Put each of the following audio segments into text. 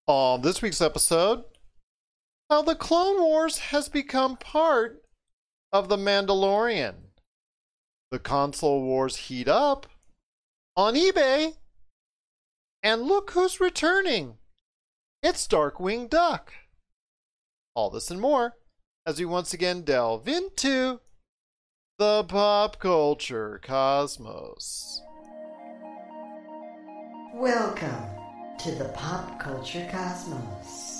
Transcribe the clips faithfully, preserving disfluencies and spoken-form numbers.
On this week's episode, how the Clone Wars has become part of The Mandalorian. The console wars heat up on eBay. And look who's returning. It's Darkwing Duck. All this and more as we once again delve into the pop culture cosmos. Welcome to the Pop Culture Cosmos.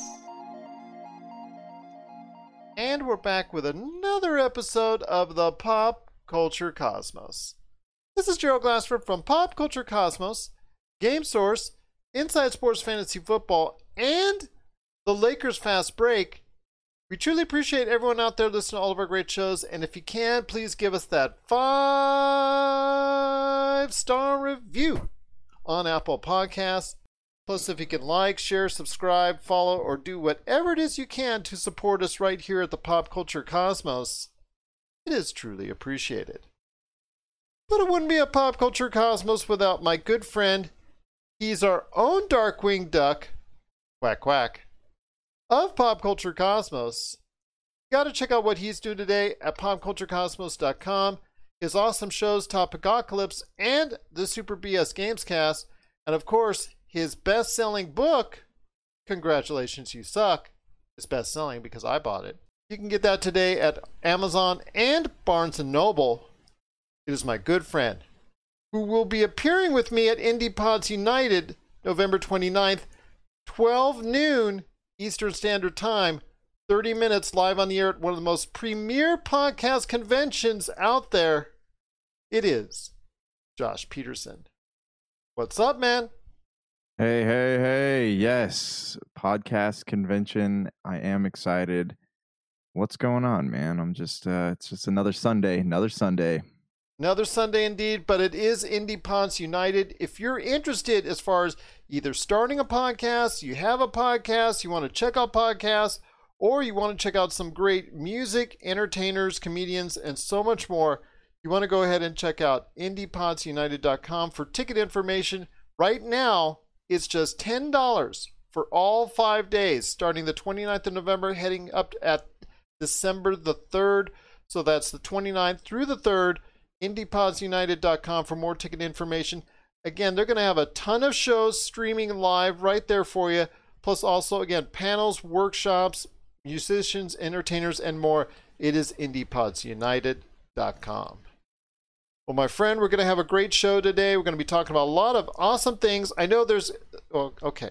And we're back with another episode of the Pop Culture Cosmos. This is Gerald Glassford from Pop Culture Cosmos, Game Source, Inside Sports Fantasy Football, and the Lakers Fast Break. We truly appreciate everyone out there listening to all of our great shows, and if you can, please give us that five-star review on Apple Podcasts. Plus, if you can like, share, subscribe, follow, or do whatever it is you can to support us right here at the Pop Culture Cosmos, it is truly appreciated. But it wouldn't be a Pop Culture Cosmos without my good friend. He's our own Darkwing Duck, quack quack, of Pop Culture Cosmos. You gotta check out what he's doing today at pop culture cosmos dot com. His awesome shows, Topicocalypse and the Super B S Gamescast, and of course, his best-selling book, Congratulations You Suck, is best-selling because I bought it. You can get that today at Amazon and Barnes and Noble. It is my good friend, who will be appearing with me at Indie Pods United, November twenty-ninth, twelve noon Eastern Standard Time, thirty minutes live on the air at one of the most premier podcast conventions out there. It is Josh Peterson. What's up, man? Hey, hey, hey. Yes, podcast convention. I am excited. What's going on, man? I'm just, uh, it's just another Sunday, another Sunday. Another Sunday indeed, but it is Indie Pods United. If you're interested as far as either starting a podcast, you have a podcast, you want to check out podcasts, or you want to check out some great music, entertainers, comedians, and so much more, you want to go ahead and check out indie pods united dot com for ticket information. Right now, it's just ten dollars for all five days, starting the twenty-ninth of November, heading up at December the third. So that's the twenty-ninth through the third. indie pods united dot com for more ticket information. Again, they're going to have a ton of shows streaming live right there for you. Plus also, again, panels, workshops, musicians, entertainers, and more. It is indie pods united dot com. Well, my friend, we're going to have a great show today. We're going to be talking about a lot of awesome things. I know there's, oh, okay.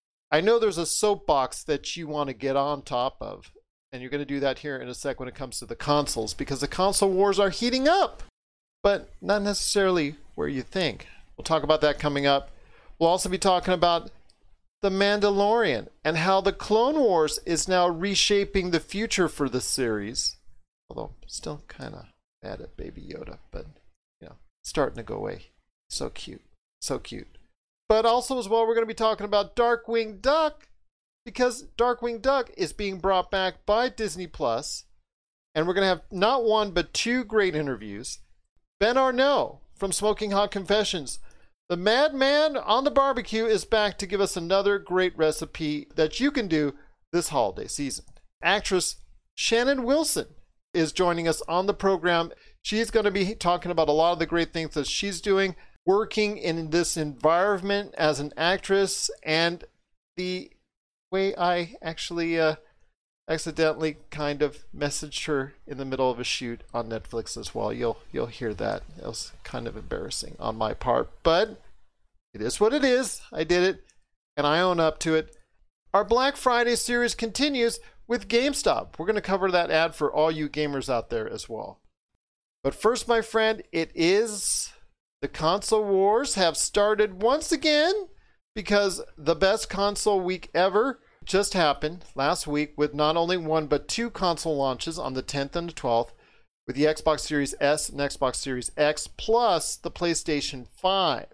I know there's a soapbox that you want to get on top of. And you're going to do that here in a sec when it comes to the consoles, because the console wars are heating up. But not necessarily where you think. We'll talk about that coming up. We'll also be talking about The Mandalorian and how the Clone Wars is now reshaping the future for the series. Although, still kind of bad at Baby Yoda, but, you know, starting to go away. So cute. So cute. But also as well, we're going to be talking about Darkwing Duck, because Darkwing Duck is being brought back by Disney Plus. And we're going to have not one, but two great interviews. Ben Arnault from Smoking Hot Confessions. The madman on the barbecue is back to give us another great recipe that you can do this holiday season. Actress Shannon Wilson is joining us on the program. She's going to be talking about a lot of the great things that she's doing, working in this environment as an actress, and the way I actually uh, accidentally kind of messaged her in the middle of a shoot on Netflix as well. You'll you'll hear that. It was kind of embarrassing on my part, but it is what it is. I did it, and I own up to it. Our Black Friday series continues with GameStop. We're going to cover that ad for all you gamers out there as well. But first, my friend, it is the console wars have started once again, because the best console week ever just happened last week with not only one but two console launches on the tenth and the twelfth, with the Xbox Series S and Xbox Series X plus the PlayStation five.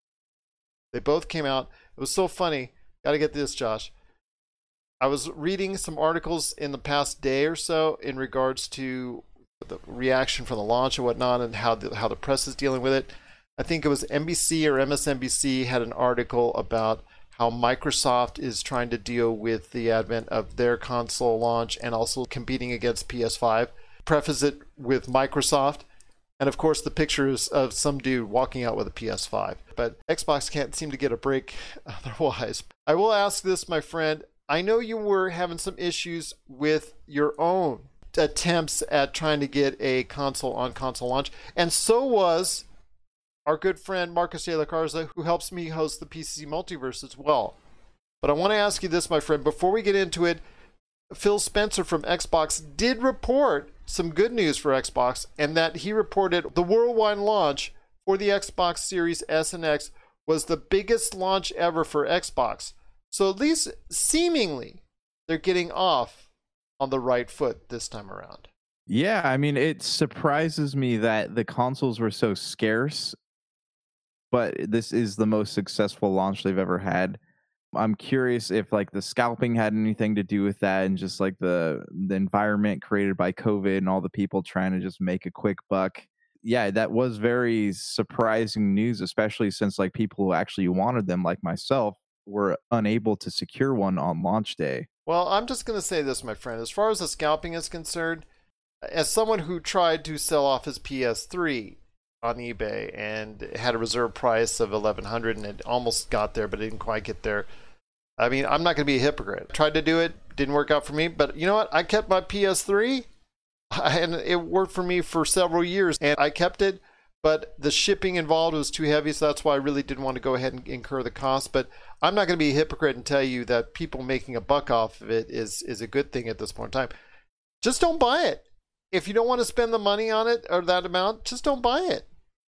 They both came out. It was so funny. Gotta get this, Josh. I was reading some articles in the past day or so in regards to the reaction from the launch and whatnot, and how the, how the press is dealing with it. I think it was N B C or M S N B C had an article about how Microsoft is trying to deal with the advent of their console launch and also competing against P S five. Preface it with Microsoft. And of course, the picture is of some dude walking out with a P S five. But Xbox can't seem to get a break otherwise. I will ask this, my friend. I know you were having some issues with your own attempts at trying to get a console on console launch. And so was our good friend Marcus de la Garza, who helps me host the P C C Multiverse as well. But I want to ask you this, my friend, before we get into it. Phil Spencer from Xbox did report some good news for Xbox, and that he reported the worldwide launch for the Xbox Series S and X was the biggest launch ever for Xbox. So at least seemingly they're getting off on the right foot this time around. Yeah, I mean, it surprises me that the consoles were so scarce, but this is the most successful launch they've ever had. I'm curious if like the scalping had anything to do with that, and just like the the environment created by COVID and all the people trying to just make a quick buck. Yeah, that was very surprising news, especially since like people who actually wanted them, like myself, were unable to secure one on launch day. Well, I'm just going to say this, my friend. As far as the scalping is concerned, as someone who tried to sell off his P S three on eBay and had a reserve price of eleven hundred dollars and it almost got there, but it didn't quite get there. I mean, I'm not going to be a hypocrite. I tried to do it, didn't work out for me, but you know what? I kept my P S three and it worked for me for several years, and I kept it, but the shipping involved was too heavy, so that's why I really didn't want to go ahead and incur the cost. But I'm not going to be a hypocrite and tell you that people making a buck off of it is, is a good thing at this point in time. Just don't buy it. If you don't want to spend the money on it or that amount, just don't buy it.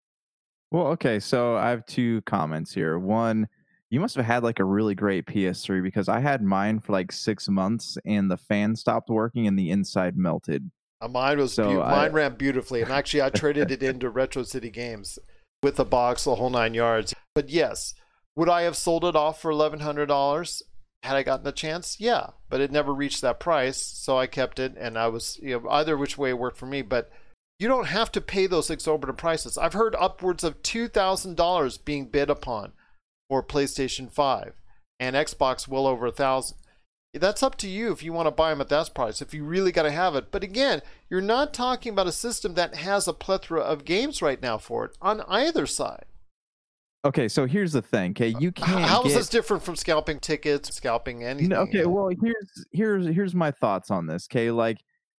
Well, okay, so I have two comments here. One, you must have had like a really great P S three, because I had mine for like six months and the fan stopped working and the inside melted. Uh, mine was So be- I- mine ran beautifully, and actually I traded it into Retro City Games with a box, the whole nine yards. But yes, would I have sold it off for eleven hundred dollars had I gotten the chance? Yeah, but it never reached that price, so I kept it, and I was, you know, either which way it worked for me. But you don't have to pay those exorbitant prices. I've heard upwards of two thousand dollars being bid upon for PlayStation five, and Xbox well over a thousand. That's up to you if you want to buy them at that price, if you really got to have it. But again, you're not talking about a system that has a plethora of games right now for it on either side. Okay, so here's the thing. Okay, you can't. How is get... this different from scalping tickets, scalping anything? No, okay, well, here's here's here's my thoughts on this. Okay, like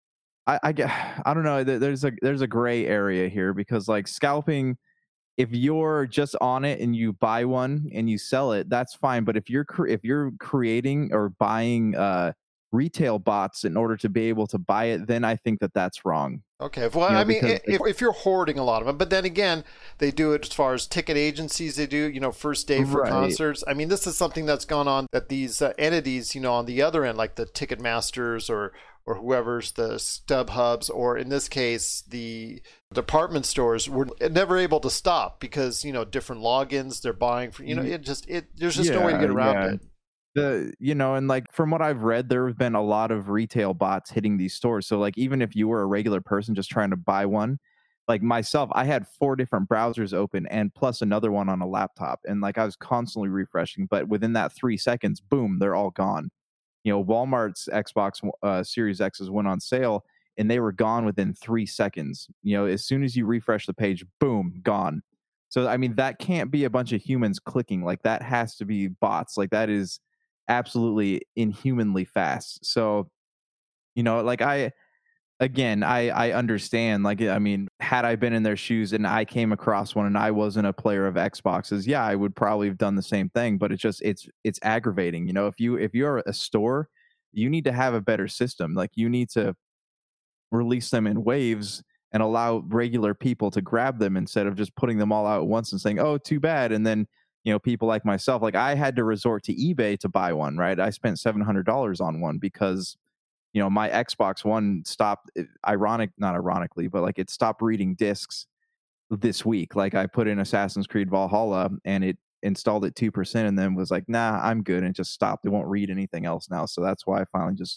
I I get I don't know. There's a there's a gray area here, because like scalping, if you're just on it and you buy one and you sell it, that's fine. But if you're cre- if you're creating or buying uh, retail bots in order to be able to buy it, then I think that that's wrong. Okay, well, You know, I mean, because- if, if you're hoarding a lot of them, but then again, they do it as far as ticket agencies, they do, you know, first day for Right. concerts. I mean, this is something that's gone on that these uh, entities, you know, on the other end, like the Ticketmasters or or whoever's the StubHubs, or in this case, the department stores, were never able to stop because, you know, different logins they're buying for, you know, it just, it there's just no way to get Yeah, around yeah. it. The you know, and like from what I've read, there have been a lot of retail bots hitting these stores. So like even if you were a regular person just trying to buy one, like myself, I had four different browsers open and plus another one on a laptop, and like I was constantly refreshing. But within that three seconds, boom, they're all gone. You know, Walmart's Xbox uh, Series X's went on sale and they were gone within three seconds. You know, as soon as you refresh the page, boom, gone. So I mean, that can't be a bunch of humans clicking. Like that has to be bots. Like that is absolutely inhumanly fast. So, you know, like I, again, I, I understand, like, I mean, had I been in their shoes and I came across one and I wasn't a player of Xboxes, yeah, I would probably have done the same thing, but it's just, it's, it's aggravating. You know, if you, if you're a store, you need to have a better system. Like you need to release them in waves and allow regular people to grab them instead of just putting them all out at once and saying, oh, too bad. And then, you know, people like myself, like I had to resort to eBay to buy one, right? I spent seven hundred dollars on one because, you know, my Xbox One stopped, ironic, not ironically, but like it stopped reading discs this week. Like I put in Assassin's Creed Valhalla and it installed at two percent and then was like, nah, I'm good. And it just stopped. It won't read anything else now. So that's why I finally just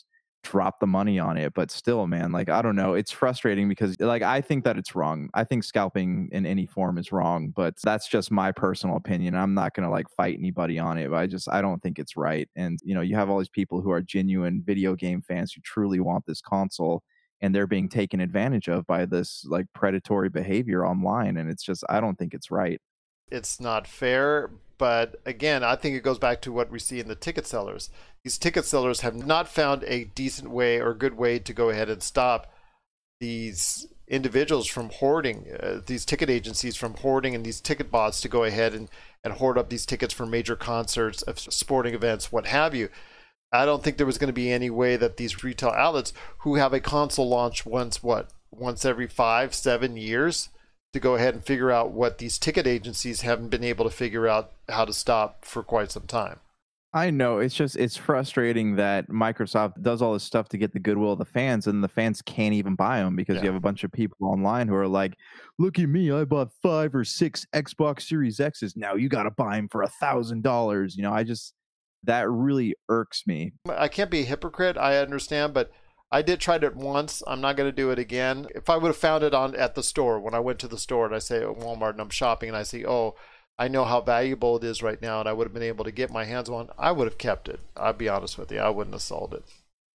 drop the money on it. But still, man, like, I don't know. It's frustrating because, like, I think that it's wrong. I think scalping in any form is wrong, but that's just my personal opinion. I'm not going to like fight anybody on it, but I just, I don't think it's right. And, you know, you have all these people who are genuine video game fans who truly want this console, and they're being taken advantage of by this like predatory behavior online. And it's just, I don't think it's right. It's not fair. But again, I think it goes back to what we see in the ticket sellers. These ticket sellers have not found a decent way or good way to go ahead and stop these individuals from hoarding, uh, these ticket agencies from hoarding, and these ticket bots to go ahead and, and hoard up these tickets for major concerts, of sporting events, what have you. I don't think there was going to be any way that these retail outlets who have a console launch once, what, once every five, seven years, to go ahead and figure out what these ticket agencies haven't been able to figure out how to stop for quite some time. I know, it's just, it's frustrating that Microsoft does all this stuff to get the goodwill of the fans, and the fans can't even buy them because yeah. you have a bunch of people online who are like, look at me, I bought five or six Xbox Series X's. Now you got to buy them for a thousand dollars. You know, I just, that really irks me. I can't be a hypocrite, I understand, but I did try it once. I'm not going to do it again. If I would have found it on at the store, when I went to the store and I say at Walmart and I'm shopping and I see, oh, I know how valuable it is right now, and I would have been able to get my hands on, I would have kept it. I'll be honest with you. I wouldn't have sold it.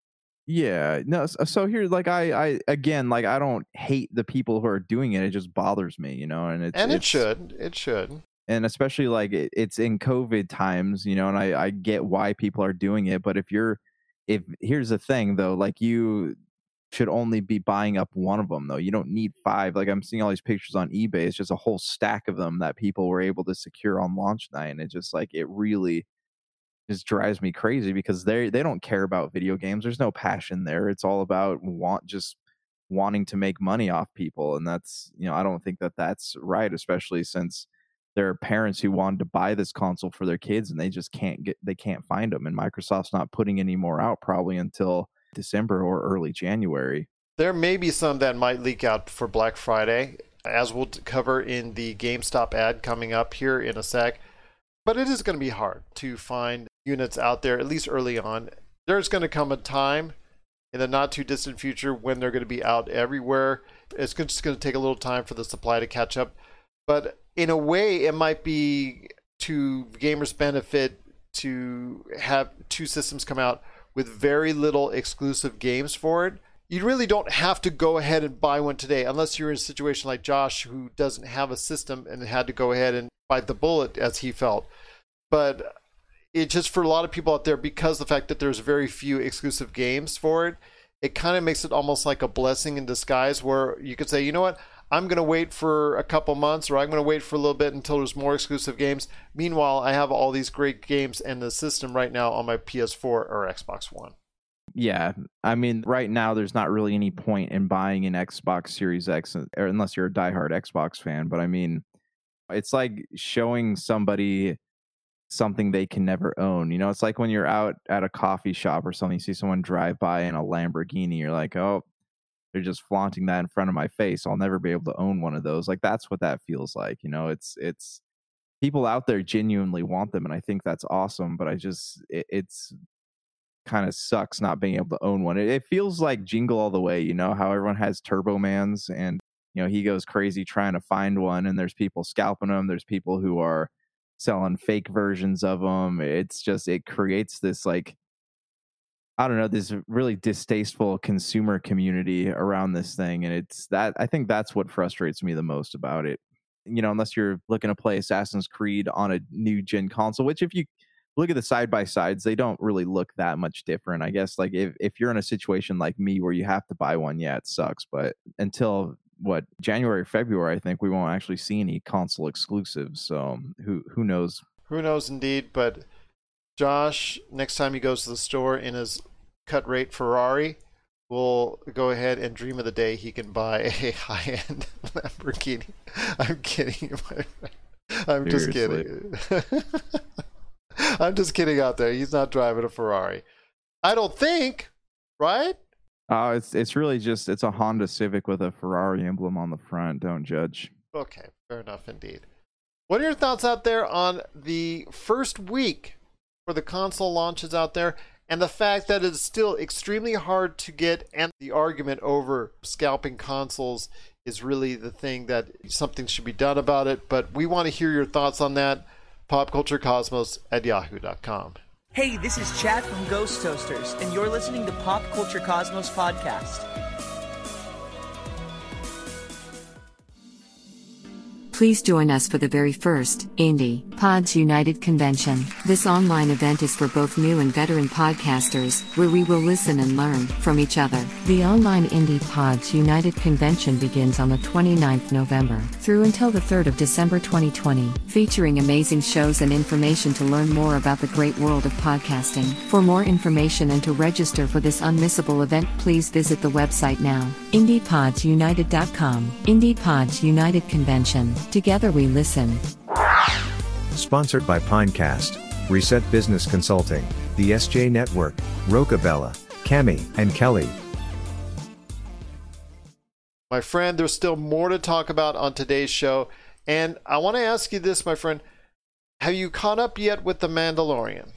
Yeah. No. So here, like, I, I, again, like, I don't hate the people who are doing it. It just bothers me, you know, and it's, and it it's, should, it should. And especially like it, it's in COVID times, you know, and I, I get why people are doing it. But if you're, if here's the thing though, like, you should only be buying up one of them though. You don't need five. Like, I'm seeing all these pictures on eBay. It's just a whole stack of them that people were able to secure on launch night. And it just like, it really just drives me crazy because they they don't care about video games. There's no passion there. It's all about want just wanting to make money off people. And that's, you know, I don't think that that's right, especially since there are parents who wanted to buy this console for their kids and they just can't get, they can't find them. And Microsoft's not putting any more out probably until December or early January. There may be some that might leak out for Black Friday, as we'll cover in the GameStop ad coming up here in a sec. But it is going to be hard to find units out there, at least early on. There's going to come a time in the not too distant future when they're going to be out everywhere. It's just going to take a little time for the supply to catch up. But in a way, it might be to gamers' benefit to have two systems come out with very little exclusive games for it. You really don't have to go ahead and buy one today unless you're in a situation like Josh, who doesn't have a system and had to go ahead and bite the bullet as he felt. But it just, for a lot of people out there, because the fact that there's very few exclusive games for it, it kind of makes it almost like a blessing in disguise, where you could say, you know what, I'm going to wait for a couple months, or I'm going to wait for a little bit until there's more exclusive games. Meanwhile, I have all these great games in the system right now on my P S four or Xbox One. Yeah, I mean, right now there's not really any point in buying an Xbox Series X unless you're a diehard Xbox fan. But I mean, it's like showing somebody something they can never own. You know, it's like when you're out at a coffee shop or something, you see someone drive by in a Lamborghini, you're like, oh, they're just flaunting that in front of my face. I'll never be able to own one of those. Like, that's what that feels like. You know, it's, it's people out there genuinely want them. And I think that's awesome, but I just, it, it's kind of sucks not being able to own one. It, it feels like Jingle All the Way, you know, how everyone has Turbo Mans and, you know, he goes crazy trying to find one, and there's people scalping them. There's people who are selling fake versions of them. It's just, it creates this, like, I don't know, this really distasteful consumer community around this thing. And it's that, I think that's what frustrates me the most about it. You know, unless you're looking to play Assassin's Creed on a new gen console, which if you look at the side by sides, they don't really look that much different. I guess, like, if, if you're in a situation like me where you have to buy one, yeah, it sucks. But until what, January, February, I think we won't actually see any console exclusives. So who who knows? Who knows indeed. But Josh, next time he goes to the store in his cut rate Ferrari, we'll go ahead and dream of the day he can buy a high-end Lamborghini. I'm kidding. I'm just kidding. I'm just kidding out there. He's not driving a Ferrari, I don't think, right? Uh, it's it's really just, it's a Honda Civic with a Ferrari emblem on the front. Don't judge. Okay, fair enough indeed. What are your thoughts out there on the first week for the console launches out there? and the fact that it's still extremely hard to get, and the argument over scalping consoles is really the thing that something should be done about it. But we want to hear your thoughts on that. popculturecosmos at yahoo dot com. Hey, this is Chad from Ghost Toasters, and you're listening to Pop Culture Cosmos Podcast. Please join us for the very first Indie Pods United convention. This online event is for both new and veteran podcasters, where we will listen and learn from each other. The online Indie Pods United convention begins on the twenty-ninth of November through until the third of December twenty twenty, featuring amazing shows and information to learn more about the great world of podcasting. For more information and to register for this unmissable event, please visit the website now, indie pods united dot com. Indie Pods United Convention. Together we listen. Sponsored by Pinecast, Reset Business Consulting, the S J Network, Rocabella, Cami, and Kelly. My friend, there's still more to talk about on today's show. And I want to ask you this, my friend. Have you caught up yet with The Mandalorian?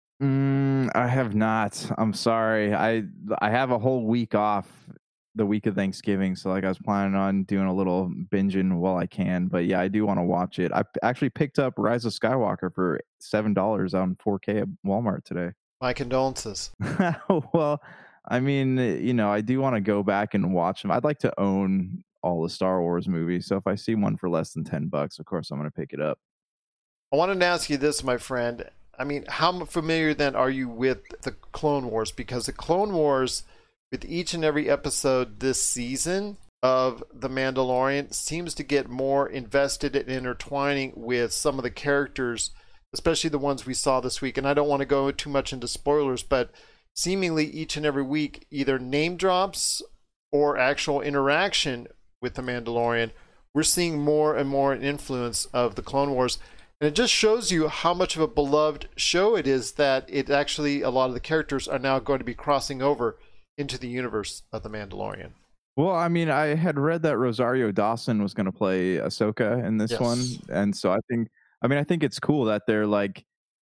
Mm, I have not. I'm sorry. I I have a whole week off, the week of Thanksgiving, so like I was planning on doing a little binging while I can. But yeah, I do want to watch it. I p- actually picked up Rise of Skywalker for seven dollars on four K at Walmart today. My condolences. Well, I mean, you know, I do want to go back and watch them. I'd like to own all the Star Wars movies, so if I see one for less than ten bucks, of course I'm going to pick it up. I wanted to ask you this, my friend. I mean, how familiar then are you with the Clone Wars? Because the Clone Wars, with each and every episode this season of The Mandalorian, seems to get more invested and intertwining with some of the characters, especially the ones we saw this week. And I don't want to go too much into spoilers, but seemingly each and every week, either name drops or actual interaction with The Mandalorian, we're seeing more and more an influence of the Clone Wars. And it just shows you how much of a beloved show it is that it actually, a lot of the characters are now going to be crossing over into the universe of The Mandalorian. Well, I mean, I had read that Rosario Dawson was going to play Ahsoka in this Yes. one. And so I think, I mean, I think it's cool that they're like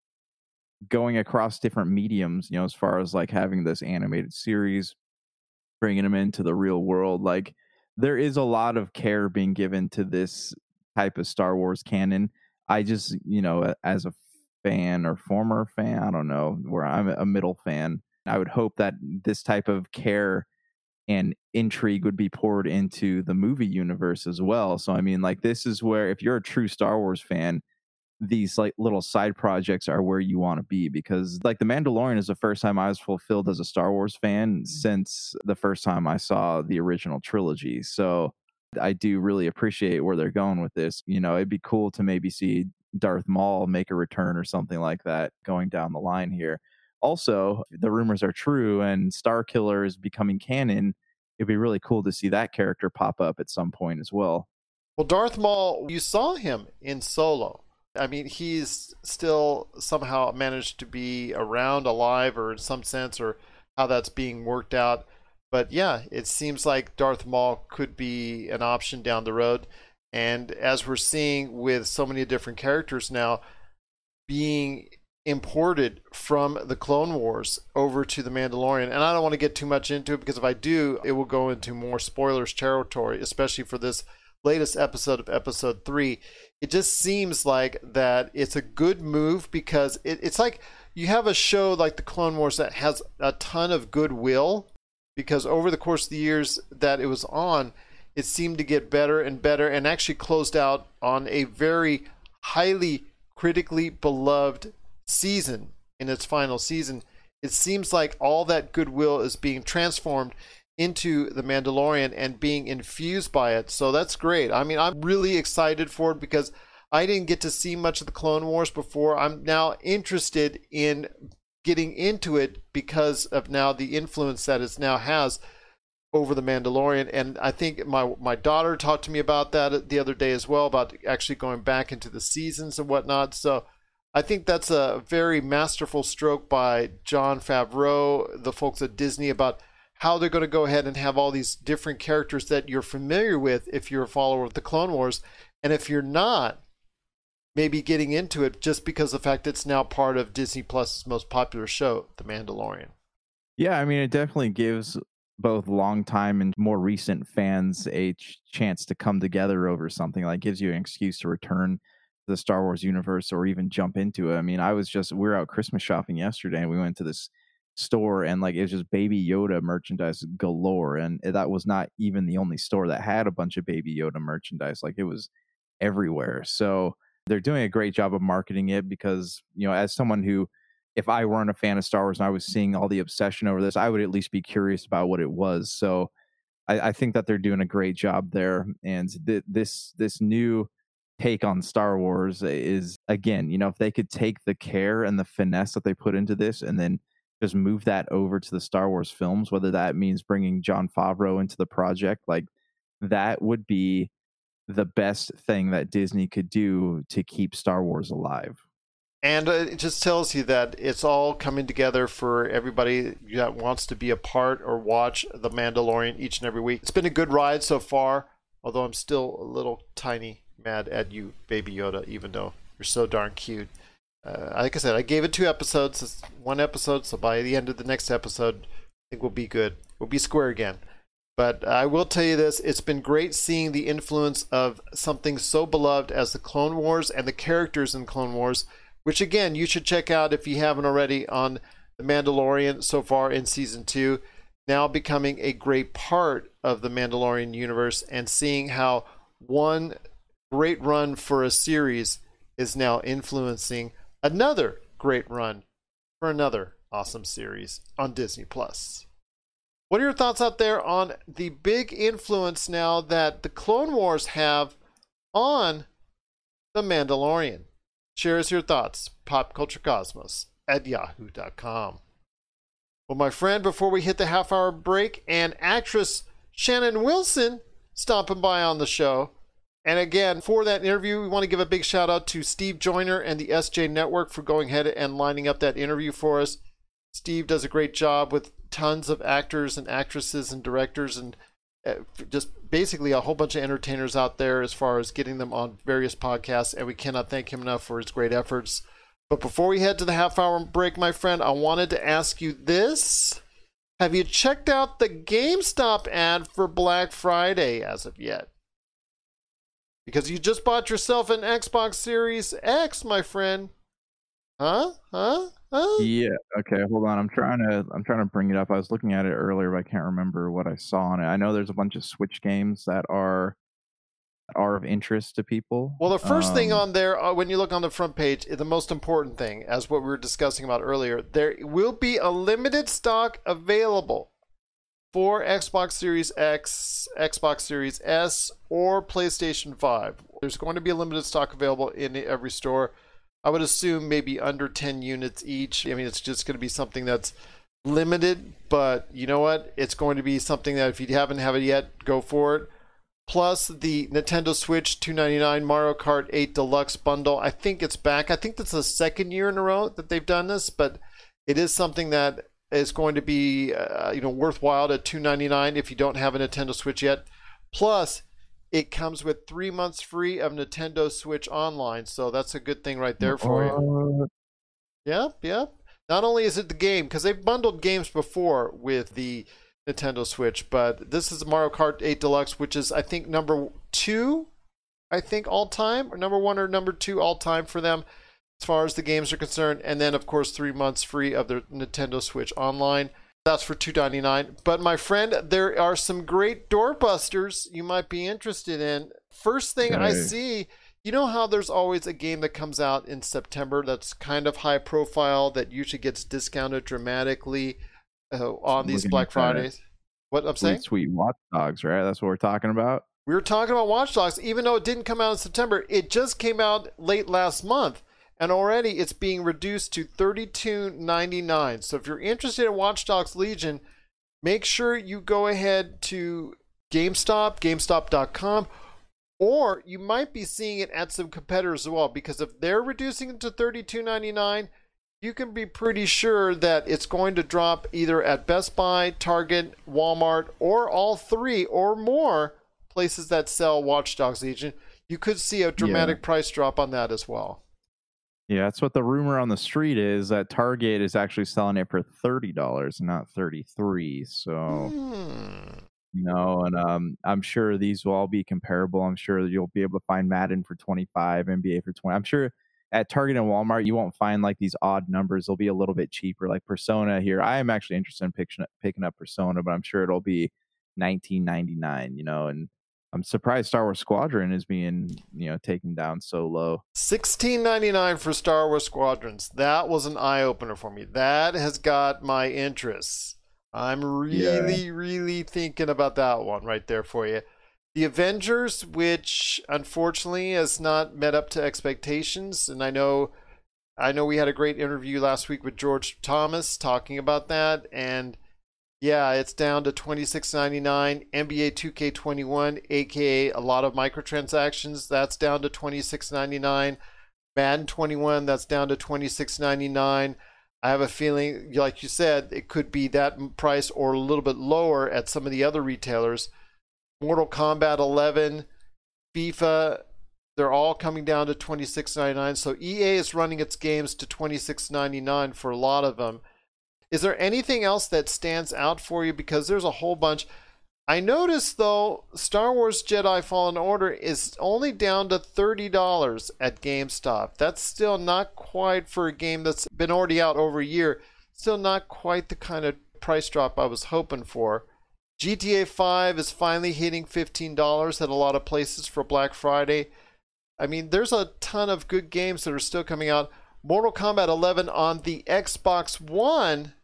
going across different mediums, you know, as far as like having this animated series, bringing them into the real world. Like there is a lot of care being given to this type of Star Wars canon. I just, you know, as a fan or former fan, I don't know, where I'm a middle fan, I would hope that this type of care and intrigue would be poured into the movie universe as well. So, I mean, like, this is where, if you're a true Star Wars fan, these like little side projects are where you want to be, because like The Mandalorian is the first time I was fulfilled as a Star Wars fan since the first time I saw the original trilogy. So I do really appreciate where they're going with this. You know, it'd be cool to maybe see Darth Maul make a return or something like that going down the line here. Also, the rumors are true and Starkiller is becoming canon. It'd be really cool to see that character pop up at some point as well. Well, Darth Maul, you saw him in Solo. I mean, he's still somehow managed to be around, alive, or in some sense, or how that's being worked out. But yeah, it seems like Darth Maul could be an option down the road. And as we're seeing with so many different characters now being imported from the Clone Wars over to the Mandalorian, and I don't want to get too much into it, because if I do, it will go into more spoilers territory, especially for this latest episode of episode three. It just seems like that it's a good move, because it, it's like you have a show like the Clone Wars that has a ton of goodwill, because over the course of the years that it was on, it seemed to get better and better, and actually closed out on a very highly critically beloved season. In its final season, it seems like all that goodwill is being transformed into the Mandalorian and being infused by it. So that's great. I mean, I'm really excited for it, because I didn't get to see much of the Clone Wars before. I'm now interested in getting into it because of now the influence that it now has over the Mandalorian. And I think my my daughter talked to me about that the other day as well, about actually going back into the seasons and whatnot. So I think that's a very masterful stroke by Jon Favreau, the folks at Disney, about how they're going to go ahead and have all these different characters that you're familiar with if you're a follower of the Clone Wars. And if you're not, maybe getting into it just because of the fact it's now part of Disney Plus's most popular show, The Mandalorian. Yeah, I mean, it definitely gives both longtime and more recent fans a ch- chance to come together over something. Like, gives you an excuse to return to the Star Wars universe or even jump into it. I mean, I was just, we were out Christmas shopping yesterday and we went to this store and like it was just Baby Yoda merchandise galore. And that was not even the only store that had a bunch of Baby Yoda merchandise. Like, it was everywhere. So they're doing a great job of marketing it because, you know, as someone who, if I weren't a fan of Star Wars and I was seeing all the obsession over this, I would at least be curious about what it was. So I, I think that they're doing a great job there. And th- this this new take on Star Wars is, again, you know, if they could take the care and the finesse that they put into this and then just move that over to the Star Wars films, whether that means bringing Jon Favreau into the project, like that would be the best thing that Disney could do to keep Star Wars alive. And it just tells you that it's all coming together for everybody that wants to be a part or watch The Mandalorian each and every week. It's been a good ride so far, although I'm still a little tiny mad at you, Baby Yoda, even though you're so darn cute. Uh, like I said, I gave it two episodes. It's one episode, so by the end of the next episode, I think we'll be good. We'll be square again. But I will tell you this, it's been great seeing the influence of something so beloved as the Clone Wars and the characters in Clone Wars, which again, you should check out if you haven't already on The Mandalorian so far in season two, now becoming a great part of the Mandalorian universe and seeing how one great run for a series is now influencing another great run for another awesome series on Disney Plus. What are your thoughts out there on the big influence now that the Clone Wars have on The Mandalorian? Share us your thoughts, popculturecosmos at yahoo dot com. Well, my friend, before we hit the half-hour break, and actress Shannon Wilson stopping by on the show. And again, for that interview, we want to give a big shout-out to Steve Joyner and the S J Network for going ahead and lining up that interview for us. Steve does a great job with tons of actors and actresses and directors and just basically a whole bunch of entertainers out there as far as getting them on various podcasts, and we cannot thank him enough for his great efforts. But before we head to the half hour break, my friend, I wanted to ask you this. Have you checked out the GameStop ad for Black Friday as of yet? Because you just bought yourself an Xbox Series X, my friend. Huh? Huh? Huh? Yeah. Okay. Hold on. I'm trying to. I'm trying to bring it up. I was looking at it earlier, but I can't remember what I saw on it. I know there's a bunch of Switch games that are are of interest to people. Well, the first um, thing on there, uh, when you look on the front page, the most important thing, as what we were discussing about earlier, there will be a limited stock available for Xbox Series X, Xbox Series S, or PlayStation five. There's going to be a limited stock available in every store. I would assume maybe under ten units each. I mean, it's just going to be something that's limited, but you know what? It's going to be something that if you haven't have it yet, go for it. Plus the Nintendo Switch two ninety-nine Mario Kart eight Deluxe bundle. I think it's back. I think that's the second year in a row that they've done this, but it is something that is going to be uh, you know, worthwhile at two ninety-nine if you don't have a Nintendo Switch yet. Plus, it comes with three months free of Nintendo Switch Online, so that's a good thing right there for you. Yep, yep. Not only is it the game, because they've bundled games before with the Nintendo Switch, but this is Mario Kart eight Deluxe, which is, I think, number two, I think, all-time, or number one or number two all-time for them as far as the games are concerned. And then, of course, three months free of their Nintendo Switch Online. That's for two ninety-nine. But my friend, there are some great doorbusters you might be interested in. First thing okay. I see, you know how there's always a game that comes out in September that's kind of high profile that usually gets discounted dramatically uh, on these Black Fridays? What I'm saying? Sweet, sweet Watch Dogs, right? That's what we're talking about. We were talking about Watch Dogs, even though it didn't come out in September. It just came out late last month. And already it's being reduced to thirty-two ninety-nine. So if you're interested in Watch Dogs Legion, make sure you go ahead to GameStop, GameStop dot com, or you might be seeing it at some competitors as well, because if they're reducing it to thirty-two ninety-nine, you can be pretty sure that it's going to drop either at Best Buy, Target, Walmart, or all three or more places that sell Watch Dogs Legion. you could see a dramatic yeah. price drop on that as well. Yeah, that's what the rumor on the street is, that Target is actually selling it for thirty dollars, not thirty-three. So, hmm. you know, and um, I'm sure these will all be comparable. I'm sure you'll be able to find Madden for twenty-five, N B A for twenty. I'm sure at Target and Walmart, you won't find like these odd numbers. They'll be a little bit cheaper, like Persona here. I am actually interested in picking up, picking up Persona, but I'm sure it'll be nineteen ninety-nine, you know, and I'm surprised Star Wars Squadron is being, you know, taken down so low. sixteen ninety-nine for Star Wars Squadrons. That was an eye-opener for me. That has got my interests. I'm really, yeah. really thinking about that one right there for you. The Avengers, which unfortunately has not met up to expectations, and I know I know we had a great interview last week with George Thomas talking about that, and yeah, it's down to twenty-six ninety-nine. N B A two K twenty-one, aka a lot of microtransactions, that's down to twenty-six ninety-nine. Madden twenty-one, that's down to twenty-six ninety-nine. I have a feeling, like you said, it could be that price or a little bit lower at some of the other retailers. Mortal Kombat eleven, FIFA, they're all coming down to twenty-six ninety-nine. So E A is running its games to twenty-six ninety-nine for a lot of them. Is there anything else that stands out for you? Because there's a whole bunch. I noticed, though, Star Wars Jedi Fallen Order is only down to thirty dollars at GameStop. That's still not quite, for a game that's been already out over a year, still not quite the kind of price drop I was hoping for. G T A five is finally hitting fifteen dollars at a lot of places for Black Friday. I mean, there's a ton of good games that are still coming out. Mortal Kombat eleven on the Xbox One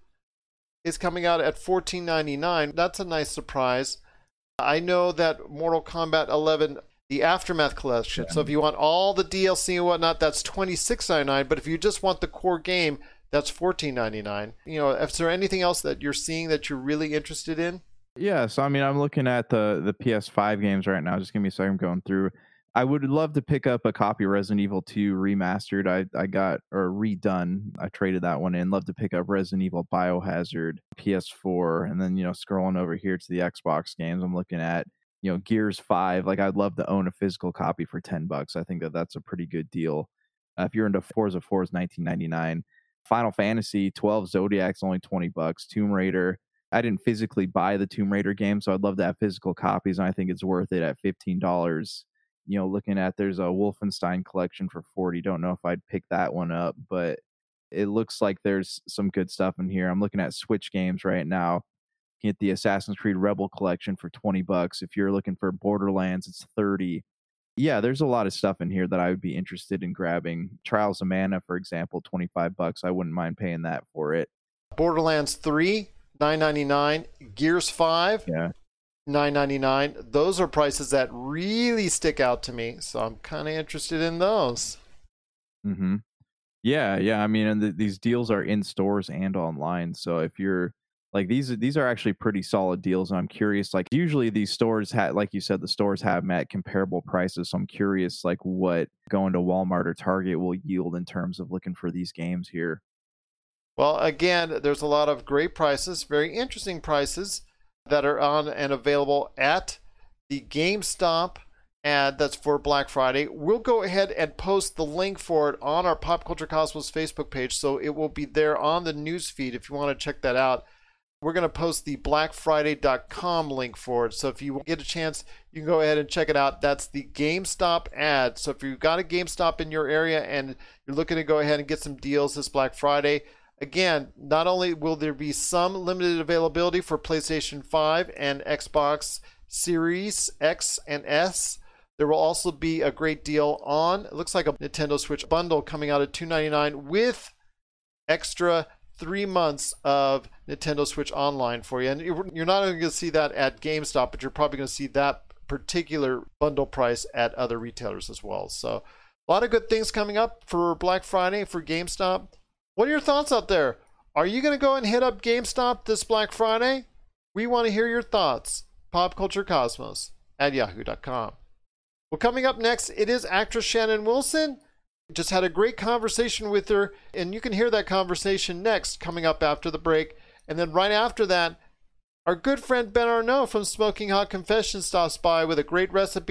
is coming out at fourteen ninety-nine. That's a nice surprise. I know that Mortal Kombat eleven, the Aftermath Collection, yeah. so if you want all the D L C and whatnot, that's twenty-six ninety-nine. But if you just want the core game, that's fourteen ninety-nine. You know, is there anything else that you're seeing that you're really interested in? Yeah, so I mean, I'm looking at the the P S five games right now. Just give me a second, I'm going through. I would love to pick up a copy of Resident Evil two remastered. I, I got, or redone. I traded that one in. Love to pick up Resident Evil Biohazard, P S four, and then, you know, scrolling over here to the Xbox games, I'm looking at, you know, Gears five. Like, I'd love to own a physical copy for ten bucks. I think that that's a pretty good deal. Uh, if you're into Forza four, is nineteen ninety-nine. Final Fantasy twelve Zodiac's only twenty bucks. Tomb Raider. I didn't physically buy the Tomb Raider game, so I'd love to have physical copies, and I think it's worth it at fifteen dollars. You know, looking at, there's a Wolfenstein collection for forty. Don't know if I'd pick that one up, but it looks like there's some good stuff in here. I'm looking at Switch games right now. Get the Assassin's Creed Rebel collection for twenty bucks. If you're looking for Borderlands, it's thirty. Yeah, there's a lot of stuff in here that I would be interested in grabbing. Trials of Mana, for example, twenty-five bucks. I wouldn't mind paying that for it. Borderlands three, nine ninety-nine. Gears five, yeah, nine ninety-nine. Those are prices that really stick out to me, so I'm kind of interested in those. Mm-hmm. Yeah, yeah. I mean, and the, these deals are in stores and online. So if you're like, these, these are actually pretty solid deals. And I'm curious, like, usually these stores have, like you said, the stores have them at comparable prices. So I'm curious, like, what going to Walmart or Target will yield in terms of looking for these games here. Well, again, there's a lot of great prices, very interesting prices that are on and available at the GameStop ad that's for Black Friday. We'll go ahead and post the link for it on our Pop Culture Cosmos Facebook page, so it will be there on the news feed if you want to check that out. We're going to post the black friday dot com link for it, so if you get a chance, you can go ahead and check it out. That's the GameStop ad. So if you've got a GameStop in your area and you're looking to go ahead and get some deals this Black Friday, again, not only will there be some limited availability for PlayStation five and Xbox Series X and S, there will also be a great deal on, it looks like a Nintendo Switch bundle coming out at two ninety-nine with extra three months of Nintendo Switch Online for you. And you're not only going to see that at GameStop, but you're probably going to see that particular bundle price at other retailers as well. So a lot of good things coming up for Black Friday for GameStop. What are your thoughts out there? Are you going to go and hit up GameStop this Black Friday? We want to hear your thoughts. PopCultureCosmos at yahoo dot com. Well, coming up next, it is actress Shannon Wilson. Just had a great conversation with her, and you can hear that conversation next, coming up after the break. And then right after that, our good friend Ben Arnault from Smoking Hot Confessions stops by with a great recipe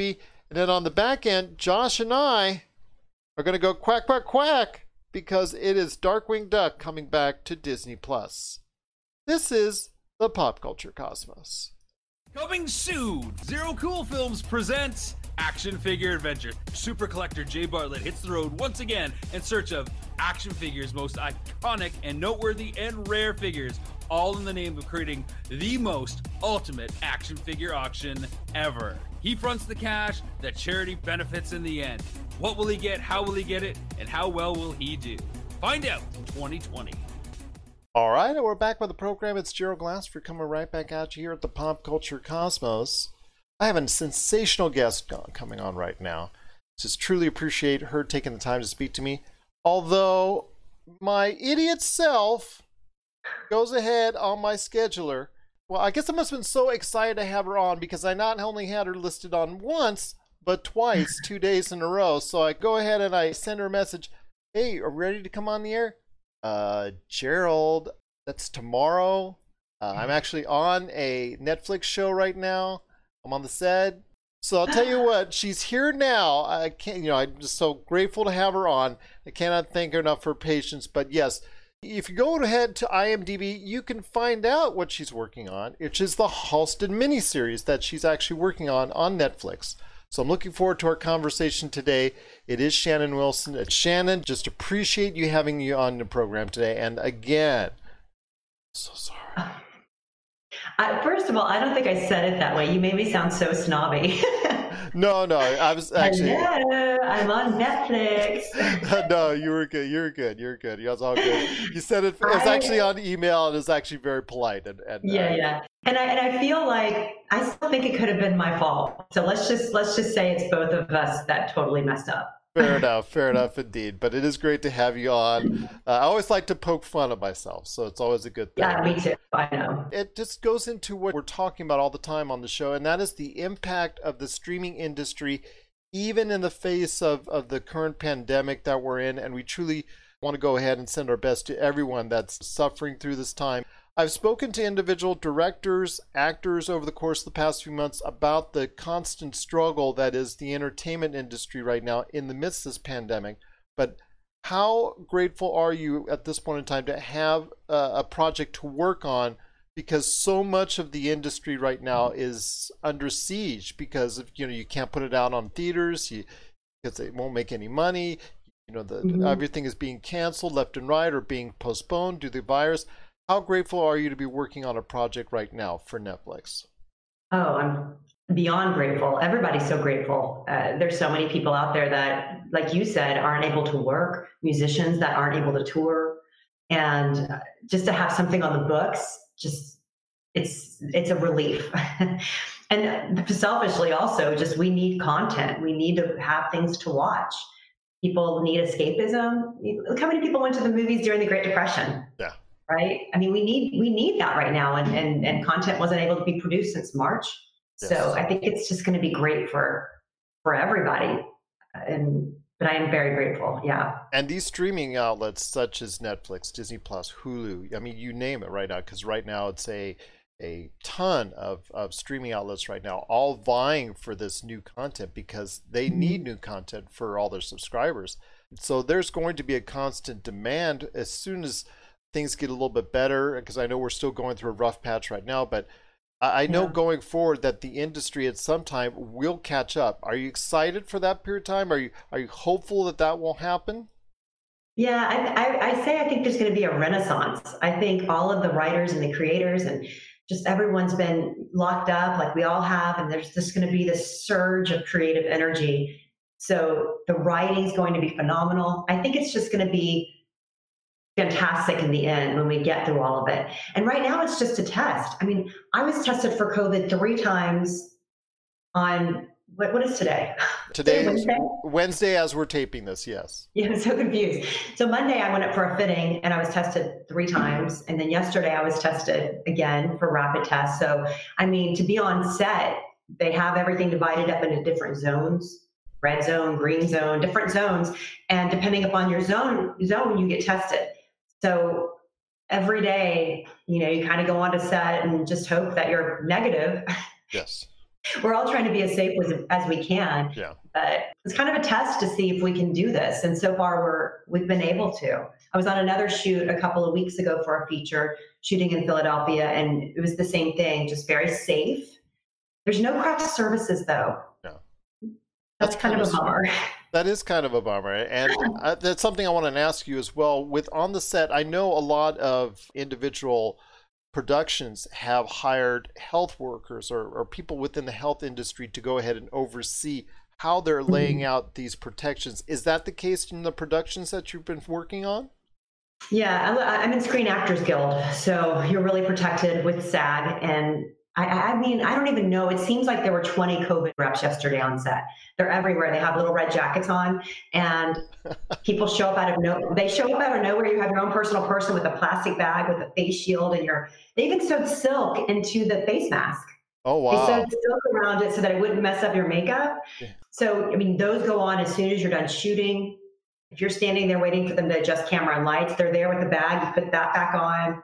And then on the back end, Josh and I are going to go quack, quack, quack, because it is Darkwing Duck coming back to Disney Plus. This is the Pop Culture Cosmos. Coming soon, Zero Cool Films presents Action Figure Adventure. Super collector Jay Bartlett hits the road once again in search of action figures' most iconic and noteworthy and rare figures, all in the name of creating the most ultimate action figure auction ever. He fronts the cash that charity benefits in the end. What will he get? How will he get it? And how well will he do? Find out in twenty twenty. All right, and we're back with the program. It's Gerald Glassford coming right back at you here at the Pop Culture Cosmos. I have a sensational guest coming on right now. Just truly appreciate her taking the time to speak to me. Although my idiot self goes ahead on my scheduler. Well, I guess I must have been so excited to have her on because I not only had her listed on once, but twice, two days in a row. So I go ahead and I send her a message. Hey, are we ready to come on the air? Uh, Gerald, that's tomorrow. Uh, I'm actually on a Netflix show right now. I'm on the set. So I'll tell you what, she's here now. I can't, you know, I'm just so grateful to have her on. I cannot thank her enough for her patience. But yes, if you go ahead to I M D B, you can find out what she's working on, which is the Halston miniseries that she's actually working on on Netflix. So I'm looking forward to our conversation today. It is Shannon Wilson. Uh, Shannon, just appreciate you having you on the program today. And again, so sorry. Uh, first of all, I don't think I said it that way. You made me sound so snobby. No, no, I was actually. Hello, I'm on Netflix. No, you were good. You were good. You were good. You was all good. You said it. It was actually on email, and it's actually very polite. And, and yeah, uh, yeah. And I and I feel like I still think it could have been my fault. So let's just let's just say it's both of us that totally messed up. Fair enough. Fair enough, indeed. But it is great to have you on. Uh, I always like to poke fun at myself, so it's always a good thing. Yeah, me too. I know. It just goes into what we're talking about all the time on the show, and that is the impact of the streaming industry, even in the face of, of the current pandemic that we're in. And we truly want to go ahead and send our best to everyone that's suffering through this time. I've spoken to individual directors, actors over the course of the past few months about the constant struggle that is the entertainment industry right now in the midst of this pandemic. But how grateful are you at this point in time to have a, a project to work on, because so much of the industry right now is under siege because of, you know, you can't put it out on theaters, you, because it won't make any money. You know, the, mm-hmm. everything is being canceled left and right or being postponed due to the virus. How grateful are you to be working on a project right now for Netflix? Oh, I'm beyond grateful. Everybody's so grateful. Uh, there's so many people out there that, like you said, aren't able to work, musicians that aren't able to tour. And just to have something on the books, just it's it's a relief. And selfishly also, just we need content. We need to have things to watch. People need escapism. Look how many people went to the movies during the Great Depression. Yeah. Right? I mean, we need we need that right now, and and, and content wasn't able to be produced since March. Yes. So I think it's just going to be great for for everybody, and but I am very grateful. Yeah. And these streaming outlets such as Netflix, Disney Plus, Hulu, I mean, you name it right now, because right now it's a a ton of, of streaming outlets right now, all vying for this new content because they mm-hmm. need new content for all their subscribers. So there's going to be a constant demand as soon as things get a little bit better, because I know we're still going through a rough patch right now, but I know yeah. going forward that the industry at some time will catch up. Are you excited for that period of time? Are you are you hopeful that that will happen? Yeah, I, I, I say I think there's going to be a renaissance. I think all of the writers and the creators and just everyone's been locked up like we all have, and there's just going to be this surge of creative energy. So the writing's going to be phenomenal. I think it's just going to be fantastic in the end when we get through all of it. And right now it's just a test. I mean, I was tested for COVID three times on, what, what is today? Today is Wednesday? Wednesday as we're taping this, yes. Yeah, I'm so confused. So Monday I went up for a fitting and I was tested three times. And then yesterday I was tested again for rapid tests. So, I mean, to be on set, they have everything divided up into different zones. Red zone, green zone, different zones. And depending upon your zone, zone, you get tested. So every day, you know, you kind of go on to set and just hope that you're negative. Yes. we're all trying to be as safe as, as we can. Yeah. But it's kind of a test to see if we can do this. And so far we're, we've been able to. I was on another shoot a couple of weeks ago for a feature shooting in Philadelphia, and it was the same thing, just very safe. There's no craft services though. No. That's, That's kind of a bummer. That is kind of a bummer. And uh, that's something I want to ask you as well. With on the set, I know a lot of individual productions have hired health workers or, or people within the health industry to go ahead and oversee how they're laying out these protections. Is that the case in the productions that you've been working on? Yeah, I'm in Screen Actors Guild, so you're really protected with SAG. And I, I mean, I don't even know. It seems like there were twenty COVID reps yesterday on set. They're everywhere. They have little red jackets on, and people show up out of no. They show up out of nowhere. You have your own personal person with a plastic bag with a face shield, and you're. They even sewed silk into the face mask. Oh wow! They sewed silk around it so that it wouldn't mess up your makeup. Yeah. So I mean, those go on as soon as you're done shooting. If you're standing there waiting for them to adjust camera and lights, they're there with the bag. You put that back on,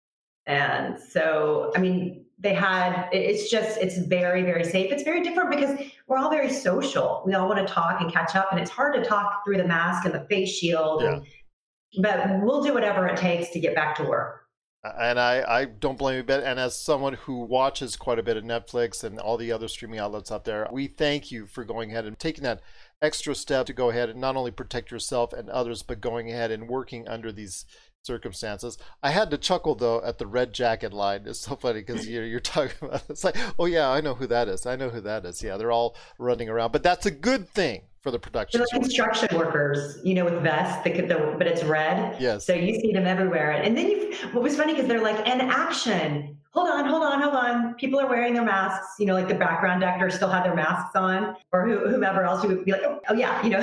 and so I mean. They had, it's just, it's very, very safe. It's very different because we're all very social. We all want to talk and catch up, and it's hard to talk through the mask and the face shield. Yeah. And, but we'll do whatever it takes to get back to work. And I, I don't blame you a bit. And as someone who watches quite a bit of Netflix and all the other streaming outlets out there, we thank you for going ahead and taking that extra step to go ahead and not only protect yourself and others, but going ahead and working under these circumstances. I had to chuckle though at the red jacket line. It's so funny because you're, you're talking about it's like, oh yeah, I know who that is. I know who that is. Yeah, they're all running around, but that's a good thing for the production. They're like construction workers, you know, with vests, the, the, but it's red. Yes. So you see them everywhere. And then you, what was funny because they're like, and action. Hold on, hold on, hold on. People are wearing their masks. You know, like the background actors still have their masks on, or who, whomever else who would be like, oh, oh yeah, you know.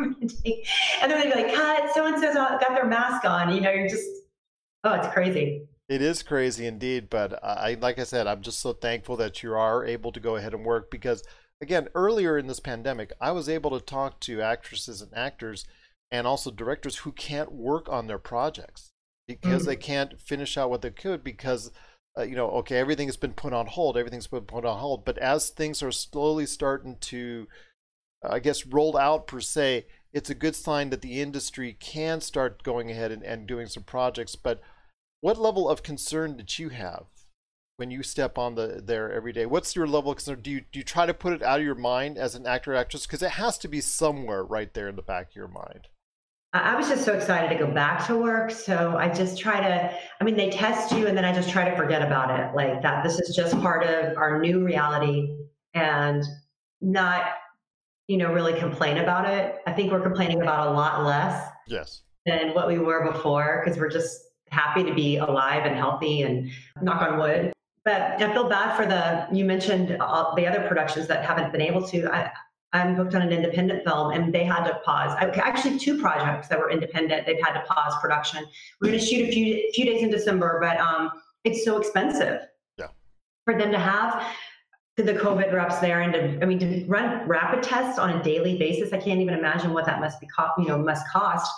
And then they'd be like, cut, so-and-so's got their mask on. You know, you're just, oh, it's crazy. It is crazy indeed. But I, like I said, I'm just so thankful that you are able to go ahead and work because, again, earlier in this pandemic, I was able to talk to actresses and actors and also directors who can't work on their projects because mm-hmm. they can't finish out what they could because Uh, you know, okay, everything has been put on hold. Everything's been put on hold. But as things are slowly starting to, uh, I guess, roll out per se, it's a good sign that the industry can start going ahead and, and doing some projects. But what level of concern did you have when you step on the there every day? What's your level of concern? Do you, do you try to put it out of your mind as an actor or actress? Because it has to be somewhere right there in the back of your mind. I was just so excited to go back to work. So I just try to, I mean, they test you and then I just try to forget about it. Like that, this is just part of our new reality and not, you know, really complain about it. I think we're complaining about a lot less yes. than what we were before because we're just happy to be alive and healthy and knock on wood. But I feel bad for the, you mentioned all the other productions that haven't been able to. I, I'm booked on an independent film and they had to pause. Actually, two projects that were independent, they've had to pause production. We're going to shoot a few few days in December, but um, it's so expensive yeah. for them to have the COVID reps there and to, I mean, to run rapid tests on a daily basis. I can't even imagine what that must be, co- you know, must cost.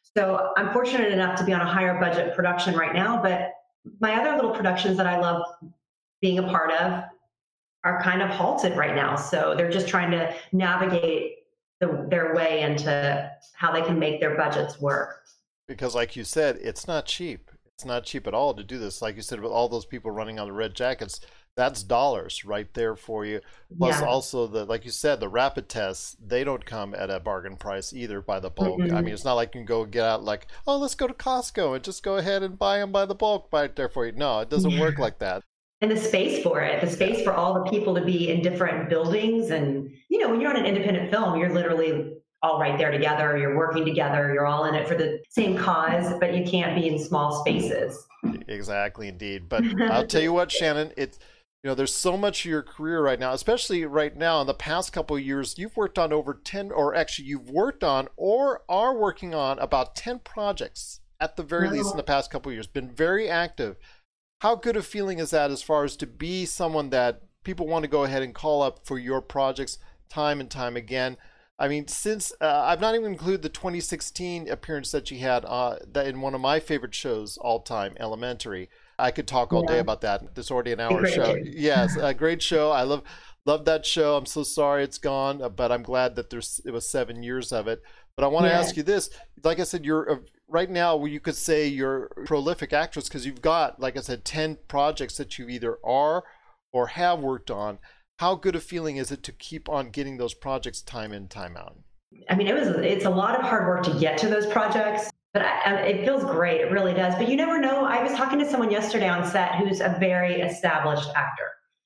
So I'm fortunate enough to be on a higher budget production right now, but my other little productions that I love being a part of are kind of halted right now. So they're just trying to navigate the, their way into how they can make their budgets work. Because like you said, it's not cheap. It's not cheap at all to do this. Like you said, with all those people running on the red jackets, that's dollars right there for you. Plus yeah. also the, like you said, the rapid tests, they don't come at a bargain price either by the bulk. Mm-hmm. I mean, it's not like you can go get out like, oh, let's go to Costco and just go ahead and buy them by the bulk right there for you. No, it doesn't yeah. work like that. And the space for it, the space for all the people to be in different buildings. And, you know, when you're on an independent film, you're literally all right there together. You're working together. You're all in it for the same cause, but you can't be in small spaces. Exactly, indeed. But I'll tell you what, Shannon, it's, you know, there's so much of your career right now, especially right now in the past couple of years, you've worked on over ten, or actually you've worked on or are working on about ten projects at the very wow. least in the past couple of years, been very active. How good a feeling is that as far as to be someone that people want to go ahead and call up for your projects time and time again? I mean, since uh, I've not even included the twenty sixteen appearance that you had uh, that in one of my favorite shows all time, Elementary. I could talk all Yeah. day about that. It's already an hour Great show. too. Yes, a great show. I love love that show. I'm so sorry it's gone, but I'm glad that there's it was seven years of it. But I want to Yeah. ask you this. Like I said, you're uh, right now, you could say you're a prolific actress because you've got, like I said, ten projects that you either are or have worked on. How good a feeling is it to keep on getting those projects time in, time out? I mean, it was, it's a lot of hard work to get to those projects, but I, it feels great. It really does. But you never know. I was talking to someone yesterday on set who's a very established actor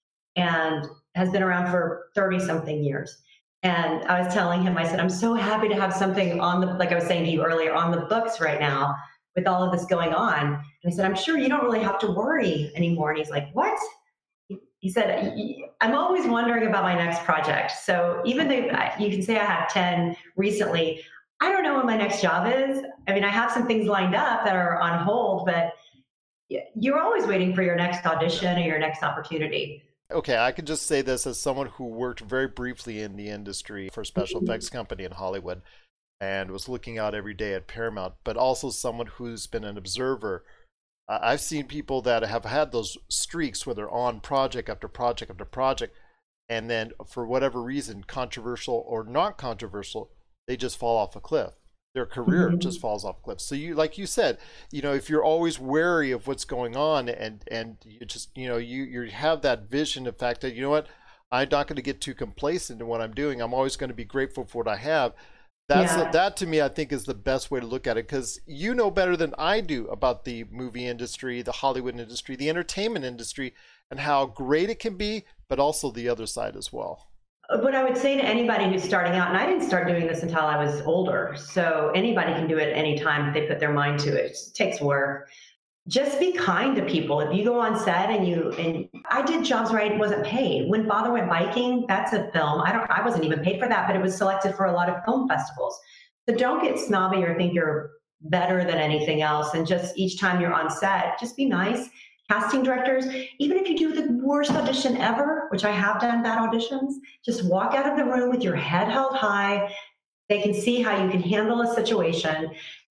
and has been around for thirty something years. And I was telling him, I said, I'm so happy to have something on the, like I was saying to you earlier, on the books right now with all of this going on. And I said, I'm sure you don't really have to worry anymore. And he's like, what? He said, I'm always wondering about my next project. So even though you can say I have ten recently, I don't know what my next job is. I mean, I have some things lined up that are on hold, but you're always waiting for your next audition or your next opportunity. Okay, I can just say this as someone who worked very briefly in the industry for a special Mm-hmm. effects company in Hollywood and was looking out every day at Paramount, but also someone who's been an observer. Uh, I've seen people that have had those streaks where they're on project after project after project, and then for whatever reason, controversial or not controversial, they just fall off a cliff. Their career Mm-hmm. just falls off a cliff. So you, like you said, you know, if you're always wary of what's going on, and and you just, you know, you you have that vision, the fact that, you know what, I'm not going to get too complacent in what I'm doing. I'm always going to be grateful for what I have. That's Yeah. that to me, I think, is the best way to look at it, because you know better than I do about the movie industry, the Hollywood industry, the entertainment industry, and how great it can be, but also the other side as well. What I would say to anybody who's starting out, and I didn't start doing this until I was older, so anybody can do it anytime if they put their mind to it. It just takes work. Just be kind to people. If you go on set and you, and I did jobs where I wasn't paid. When Father Went Biking, that's a film. I don't, I wasn't even paid for that, but it was selected for a lot of film festivals. So don't get snobby or think you're better than anything else. And just each time you're on set, just be nice. Casting directors, even if you do the worst audition ever, which I have done bad auditions, just walk out of the room with your head held high. They can see how you can handle a situation,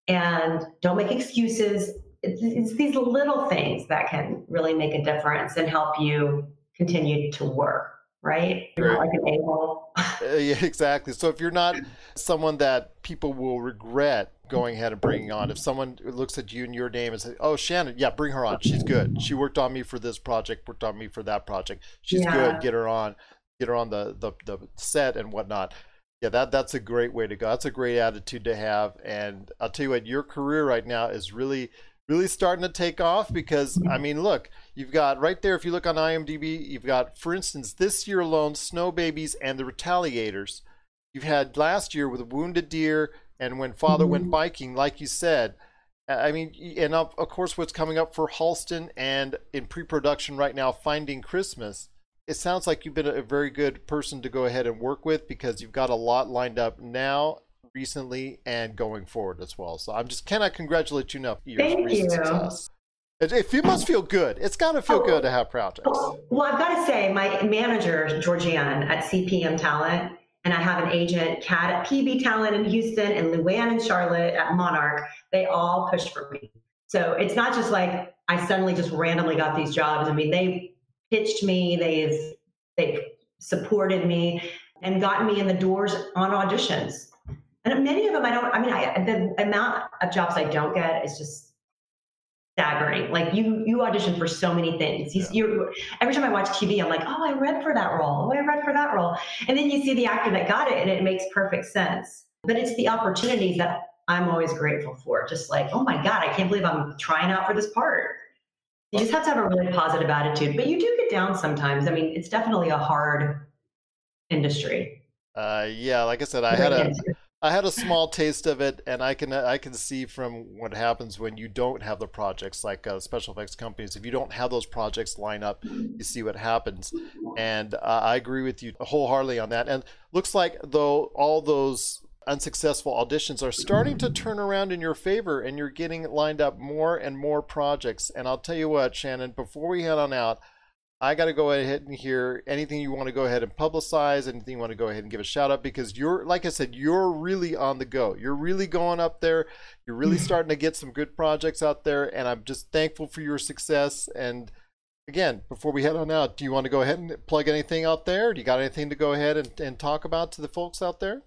and don't make excuses. It's, it's these little things that can really make a difference and help you continue to work, right? You're not like an a-hole. Uh, yeah, exactly. So if you're not someone that people will regret going ahead and bringing on, if someone looks at you and your name and says, oh, Shannon, yeah, bring her on. She's good. She worked on me for this project, worked on me for that project. She's Yeah. good. Get her on, get her on the, the, the set and whatnot. Yeah, that that's a great way to go. That's a great attitude to have. And I'll tell you what, your career right now is really, really starting to take off, because, I mean, look, you've got right there, if you look on IMDb, you've got, for instance, this year alone, Snow Babies and The Retaliators. You've had last year with Wounded Deer and When Father Went Biking, like you said. I mean, and of, of course, what's coming up for Halston and in pre-production right now, Finding Christmas. It sounds like you've been a very good person to go ahead and work with, because you've got a lot lined up now, recently, and going forward as well. So I'm just cannot congratulate you enough for your Thank recent you. success. It, it, it must feel good. It's got to feel Oh. good to have projects. Well, I've got to say, my manager, Georgianne at C P M Talent, and I have an agent, Kat at P B Talent in Houston, and Luann and Charlotte at Monarch. They all pushed for me. So it's not just like I suddenly just randomly got these jobs. I mean, they pitched me, they've, they've supported me and gotten me in the doors on auditions. And many of them I don't, I mean, I, the amount of jobs I don't get is just staggering. Like you, you audition for so many things. You, Yeah. you're, every time I watch T V, I'm like, oh, I read for that role. Oh, I read for that role. And then you see the actor that got it and it makes perfect sense. But it's the opportunities that I'm always grateful for. Just like, oh my God, I can't believe I'm trying out for this part. You just have to have a really positive attitude, but you do get down sometimes. I mean, it's definitely a hard industry. Uh, yeah, like I said, I had a I had a small taste of it, and I can I can see from what happens when you don't have the projects, like uh, special effects companies. If you don't have those projects line up, you see what happens. And uh, I agree with you wholeheartedly on that. And looks like though all those unsuccessful auditions are starting to turn around in your favor, and you're getting lined up more and more projects. And I'll tell you what, Shannon, before we head on out, I got to go ahead and hear anything you want to go ahead and publicize, anything you want to go ahead and give a shout out, because you're, like I said, you're really on the go. You're really going up there. You're really starting to get some good projects out there, and I'm just thankful for your success. And again, before we head on out, do you want to go ahead and plug anything out there? Do you got anything to go ahead and, and talk about to the folks out there?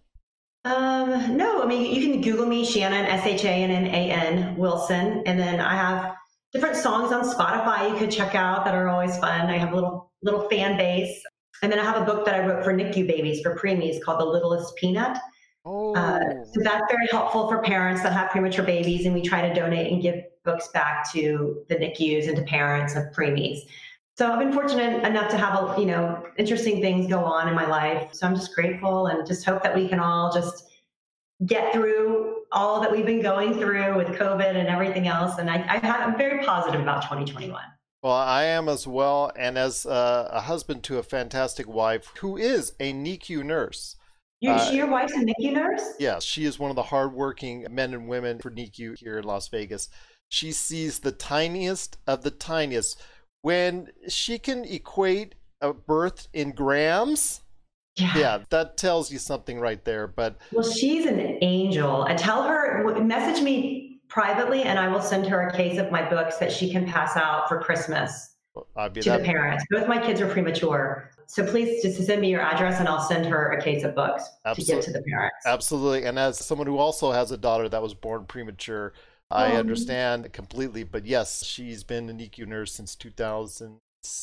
Um, no, I mean, you can Google me, Shannon, S H A N N A N, Wilson, and then I have different songs on Spotify you could check out that are always fun. I have a little little fan base. And then I have a book that I wrote for N I C U babies, for preemies, called The Littlest Peanut. Oh. Uh, so that's very helpful for parents that have premature babies, and we try to donate and give books back to the N I C Us and to parents of preemies. So I've been fortunate enough to have, a, you know, interesting things go on in my life. So I'm just grateful and just hope that we can all just get through all that we've been going through with COVID and everything else. And I, I have, I'm very positive about twenty twenty-one. Well, I am as well. And as uh, a husband to a fantastic wife who is a N I C U nurse. You, uh, your wife's a N I C U nurse? Yes, she is one of the hardworking men and women for N I C U here in Las Vegas. She sees the tiniest of the tiniest. When she can equate a birth in grams, yeah. yeah, that tells you something right there. But well, she's an angel. And tell her, message me privately, and I will send her a case of my books that she can pass out for Christmas I'll be to that. the parents. Both my kids are premature. So please just send me your address and I'll send her a case of books Absolutely. to give to the parents. Absolutely. And as someone who also has a daughter that was born premature, I um, understand completely. But yes, she's been a N I C U nurse since two thousand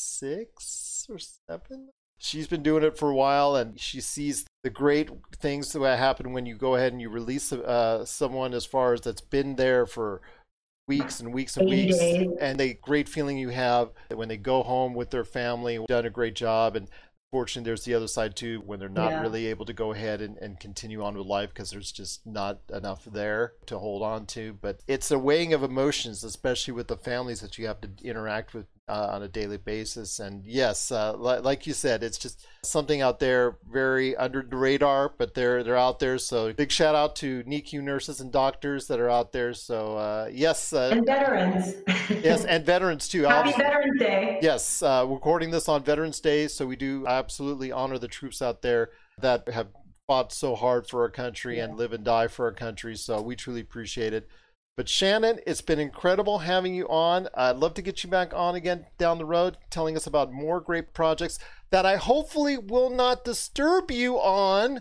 six or seven. She's been doing it for a while, and she sees the great things that happen when you go ahead and you release uh, someone as far as that's been there for weeks and weeks and weeks, days. And the great feeling you have when they go home with their family, done a great job. And fortunately, there's the other side too, when they're not yeah. really able to go ahead and, and continue on with life because there's just not enough there to hold on to. But it's a weighing of emotions, especially with the families that you have to interact with uh, on a daily basis. And yes, uh, li- like you said, it's just something out there very under the radar, but they're they're out there. So big shout out to N I C U nurses and doctors that are out there. So uh, yes, uh, and veterans. Yes, and veterans too. Happy obviously. Veterans Day. Yes, uh, recording this on Veterans Day, so we do absolutely honor the troops out there that have fought so hard for our country yeah. and live and die for our country. So we truly appreciate it. But Shannon, it's been incredible having you on. I'd love to get you back on again down the road, telling us about more great projects that I hopefully will not disturb you on.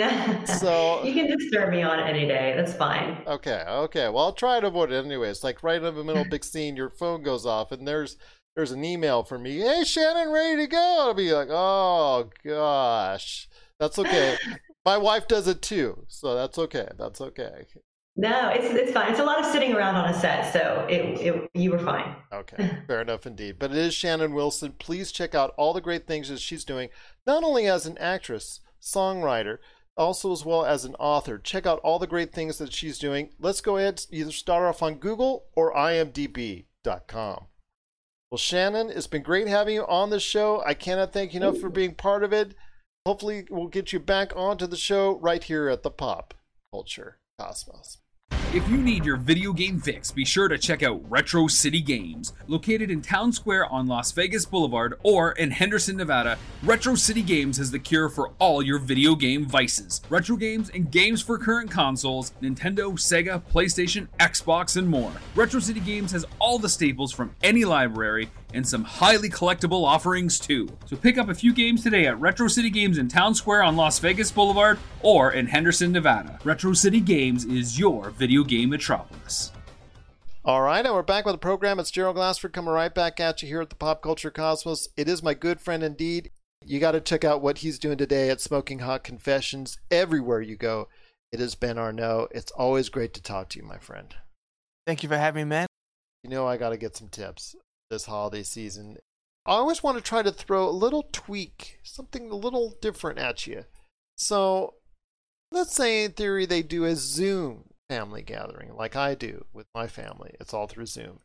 So you can disturb me on any day. That's fine. Okay, okay. Well, I'll try to avoid it anyway. It's like right in the middle of a big scene, your phone goes off, and there's there's an email from me. Hey, Shannon, ready to go? I'll be like, oh gosh, that's okay. My wife does it too, so that's okay. That's okay. No, it's it's fine. It's a lot of sitting around on a set, so it, it you were fine. Okay, fair enough indeed. But it is Shannon Wilson. Please check out all the great things that she's doing, not only as an actress, songwriter, also as well as an author. Check out all the great things that she's doing. Let's go ahead and either start off on Google or I M D B dot com. Well, Shannon, it's been great having you on the show. I cannot thank you enough for being part of it. Hopefully, we'll get you back onto the show right here at the Pop Culture Cosmos. If you need your video game fix, be sure to check out Retro City Games. Located in Town Square on Las Vegas Boulevard or in Henderson, Nevada, Retro City Games has the cure for all your video game vices. Retro games and games for current consoles, Nintendo, Sega, PlayStation, Xbox, and more. Retro City Games has all the staples from any library and some highly collectible offerings too. So pick up a few games today at Retro City Games in Town Square on Las Vegas Boulevard or in Henderson, Nevada. Retro City Games is your video game metropolis. All right, and we're back with the program. It's Gerald Glassford coming right back at you here at the Pop Culture Cosmos. It is my good friend indeed. You got to check out what he's doing today at Smoking Hot Confessions. Everywhere you go, it is Ben Arnault. It's always great to talk to you, my friend. Thank you for having me, man. You know I got to get some tips this holiday season. I always want to try to throw a little tweak, something a little different at you. So let's say in theory they do a Zoom family gathering like I do with my family. It's all through Zoom.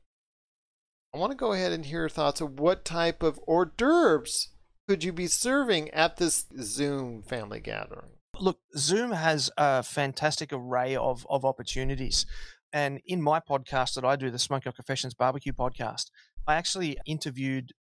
I want to go ahead and hear your thoughts of what type of hors d'oeuvres could you be serving at this Zoom family gathering? Look, Zoom has a fantastic array of, of opportunities. And in my podcast that I do, the Smoke Your Confessions Barbecue podcast, I actually interviewed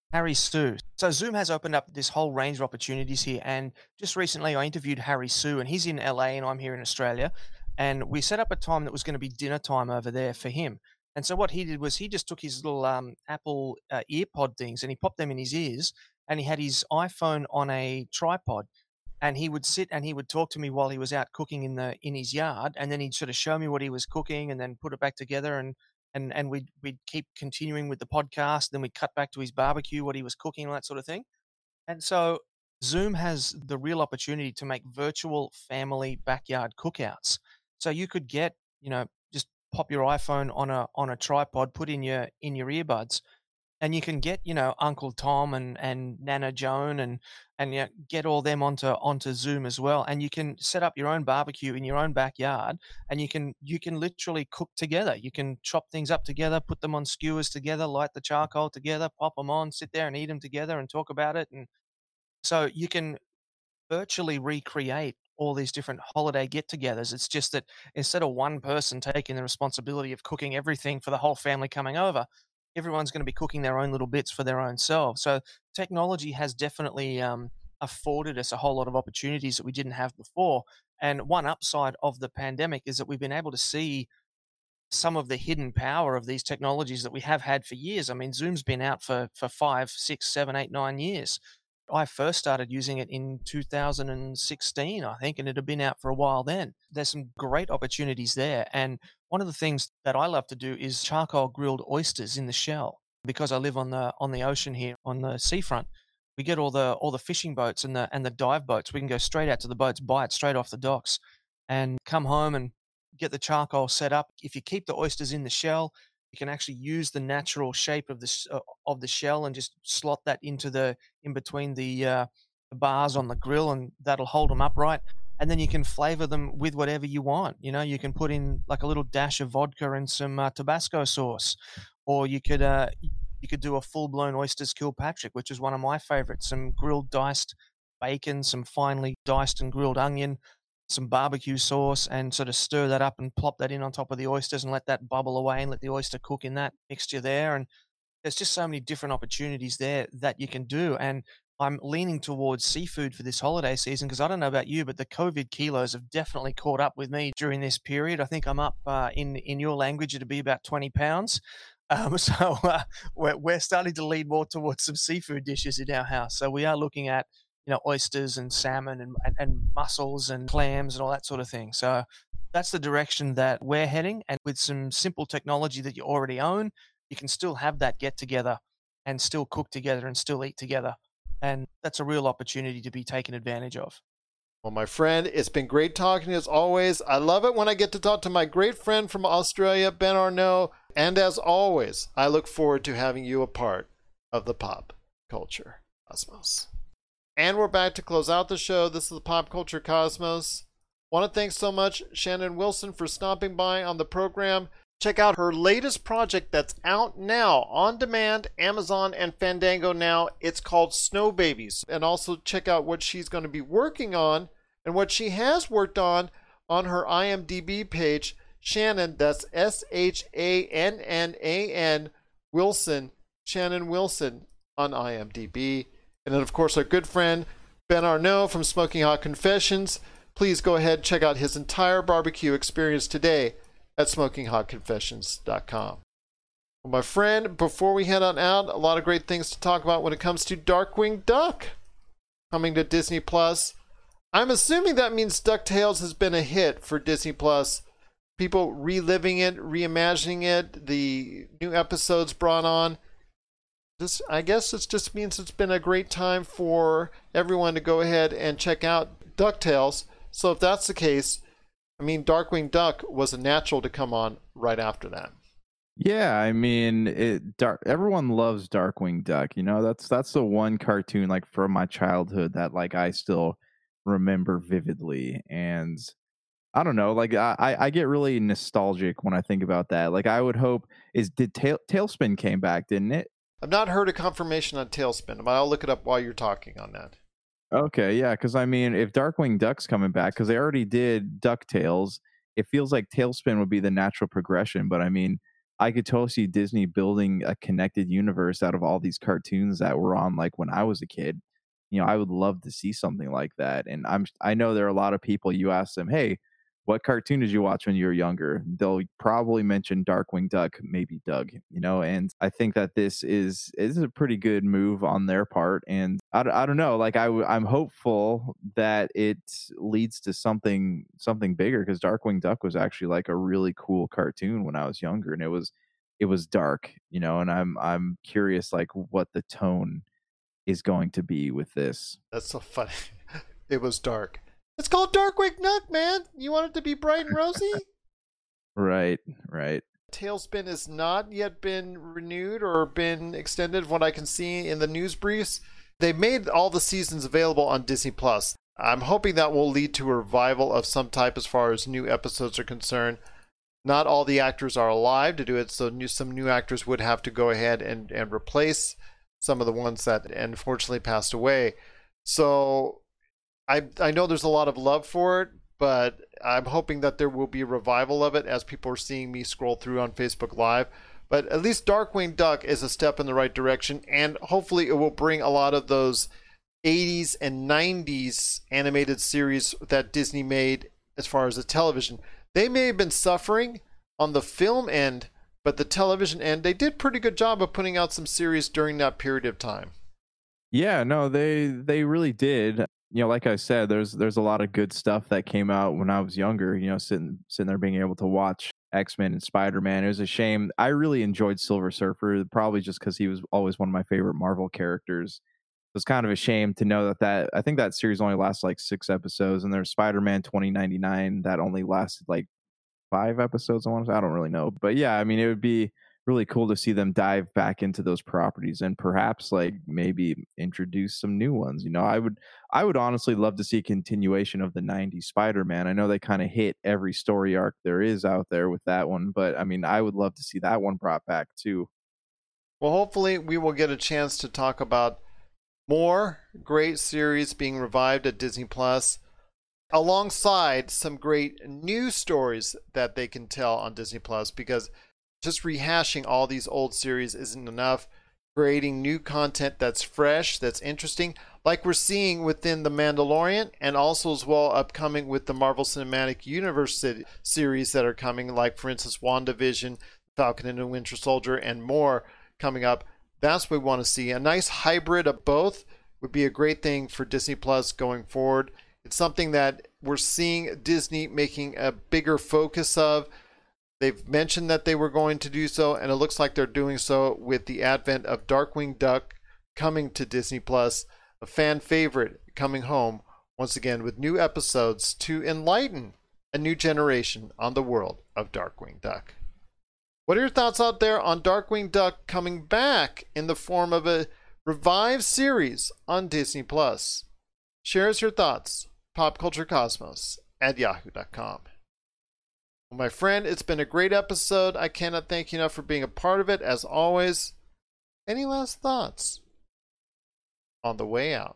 Harry Sue. So Zoom has opened up this whole range of opportunities here. And just recently I interviewed Harry Sue, and he's in L A and I'm here in Australia. And we set up a time that was going to be dinner time over there for him. And so what he did was he just took his little um, Apple uh, earpod things and he popped them in his ears, and he had his iPhone on a tripod. And he would sit and he would talk to me while he was out cooking in the in his yard, and then he'd sort of show me what he was cooking and then put it back together, and and and we'd we'd keep continuing with the podcast. Then we'd cut back to his barbecue, what he was cooking, and that sort of thing. And so Zoom has the real opportunity to make virtual family backyard cookouts. So you could get, you know, just pop your iPhone on a on a tripod, put in your in your earbuds, and you can get, you know, Uncle Tom and and Nana Joan and and you know, get all them onto onto Zoom as well. And you can set up your own barbecue in your own backyard, and you can you can literally cook together. You can chop things up together, put them on skewers together, light the charcoal together, pop them on, sit there and eat them together and talk about it. And so you can virtually recreate all these different holiday get-togethers. It's just that instead of one person taking the responsibility of cooking everything for the whole family coming over, everyone's going to be cooking their own little bits for their own self. So technology has definitely um, afforded us a whole lot of opportunities that we didn't have before. And one upside of the pandemic is that we've been able to see some of the hidden power of these technologies that we have had for years. I mean, Zoom's been out for for five, six, seven, eight, nine years. I first started using it in two thousand sixteen, I think, and it had been out for a while then. There's some great opportunities there. And one of the things that I love to do is charcoal grilled oysters in the shell. Because I live on the on the ocean here, on the seafront, we get all the all the fishing boats and the and the dive boats. We can go straight out to the boats, buy it straight off the docks, and come home and get the charcoal set up. If you keep the oysters in the shell, you can actually use the natural shape of the sh- uh, of the shell and just slot that into the in between the, uh, the bars on the grill, and that'll hold them upright. And then you can flavor them with whatever you want. You know, you can put in like a little dash of vodka and some uh, Tabasco sauce, or you could uh, you could do a full blown oysters Kilpatrick, which is one of my favorites. Some grilled diced bacon, some finely diced and grilled onion, some barbecue sauce, and sort of stir that up and plop that in on top of the oysters and let that bubble away and let the oyster cook in that mixture there. And there's just so many different opportunities there that you can do. And I'm leaning towards seafood for this holiday season because I don't know about you, but the COVID kilos have definitely caught up with me during this period. I think I'm up uh, in in your language, it'd be about twenty pounds. Um, so uh, we're, we're starting to lead more towards some seafood dishes in our house. So we are looking at, you know, oysters and salmon and, and, and mussels and clams and all that sort of thing. So that's the direction that we're heading. And with some simple technology that you already own, you can still have that get together and still cook together and still eat together. And that's a real opportunity to be taken advantage of. Well, my friend, it's been great talking as always. I love it when I get to talk to my great friend from Australia, Ben Arnault. And as always, I look forward to having you a part of the pop culture cosmos. And we're back to close out the show. This is the Pop Culture Cosmos. Want to thank so much Shannon Wilson for stopping by on the program. Check out her latest project that's out now on demand, Amazon and Fandango now. It's called Snow Babies. And also check out what she's going to be working on and what she has worked on on her I M D B page. Shannon, that's S H A N N A N Wilson, Shannon Wilson on I M D B. And then, of course, our good friend Ben Arnault from Smoking Hot Confessions. Please go ahead and check out his entire barbecue experience today at smoking hot confessions dot com. Well, my friend, before we head on out, a lot of great things to talk about when it comes to Darkwing Duck coming to Disney Plus. I'm assuming that means DuckTales has been a hit for Disney Plus. People reliving it, reimagining it, the new episodes brought on. This, I guess it just means it's been a great time for everyone to go ahead and check out DuckTales. So if that's the case, I mean, Darkwing Duck was a natural to come on right after that. Yeah, I mean, it. Dark, everyone loves Darkwing Duck. You know, that's that's the one cartoon like from my childhood that like I still remember vividly. And I don't know, like I I get really nostalgic when I think about that. Like I would hope is did Tail, Tailspin came back, didn't it? I've not heard a confirmation on Tailspin, but I'll look it up while you're talking on that. Okay, yeah, because I mean, if Darkwing Duck's coming back, because they already did DuckTales, it feels like Tailspin would be the natural progression. But I mean, I could totally see Disney building a connected universe out of all these cartoons that were on like when I was a kid. You know, I would love to see something like that. And I'm I know there are a lot of people, you ask them, hey, what cartoon did you watch when you were younger? They'll probably mention Darkwing Duck, maybe Doug, you know, and I think that this is is a pretty good move on their part. And I, I don't know, like I, I'm hopeful that it leads to something something bigger, because Darkwing Duck was actually like a really cool cartoon when I was younger, and it was it was dark, you know, and I'm I'm curious like what the tone is going to be with this. That's so funny. It was dark. It's called Darkwing Duck, man. You want it to be bright and rosy? Right, right. Tailspin has not yet been renewed or been extended, what I can see in the news briefs. They made all the seasons available on Disney Plus. I'm hoping that will lead to a revival of some type as far as new episodes are concerned. Not all the actors are alive to do it, so new, some new actors would have to go ahead and, and replace some of the ones that unfortunately passed away. So I I know there's a lot of love for it, but I'm hoping that there will be a revival of it as people are seeing me scroll through on Facebook Live. But at least Darkwing Duck is a step in the right direction, and hopefully it will bring a lot of those eighties and nineties animated series that Disney made as far as the television. They may have been suffering on the film end, but the television end, they did a pretty good job of putting out some series during that period of time. Yeah, no, they they really did. You know, like I said, there's there's a lot of good stuff that came out when I was younger, you know, sitting sitting there being able to watch X-Men and Spider-Man. It was a shame. I really enjoyed Silver Surfer, probably just because he was always one of my favorite Marvel characters. It was kind of a shame to know that that I think that series only lasts like six episodes, and there's Spider-Man twenty ninety-nine that only lasted like five episodes. I want to say. I don't really know, but yeah, I mean, it would be really cool to see them dive back into those properties and perhaps like maybe introduce some new ones. You know, I would I would honestly love to see a continuation of the nineties Spider-Man. I know they kind of hit every story arc there is out there with that one, but I mean, I would love to see that one brought back too. Well, hopefully we will get a chance to talk about more great series being revived at Disney Plus, alongside some great new stories that they can tell on Disney Plus, because just rehashing all these old series isn't enough. Creating new content that's fresh, that's interesting, like we're seeing within The Mandalorian, and also as well upcoming with the Marvel Cinematic Universe series that are coming, like for instance WandaVision, Falcon and the Winter Soldier, and more coming up. That's what we want to see. A nice hybrid of both would be a great thing for Disney Plus going forward. It's something that we're seeing Disney making a bigger focus of. They've mentioned that they were going to do so, and it looks like they're doing so with the advent of Darkwing Duck coming to Disney Plus, a fan favorite coming home once again with new episodes to enlighten a new generation on the world of Darkwing Duck. What are your thoughts out there on Darkwing Duck coming back in the form of a revived series on Disney Plus? Share us your thoughts. popculturecosmos at yahoo dot com. Well, my friend, it's been a great episode. I cannot thank you enough for being a part of it, as always. Any last thoughts on the way out?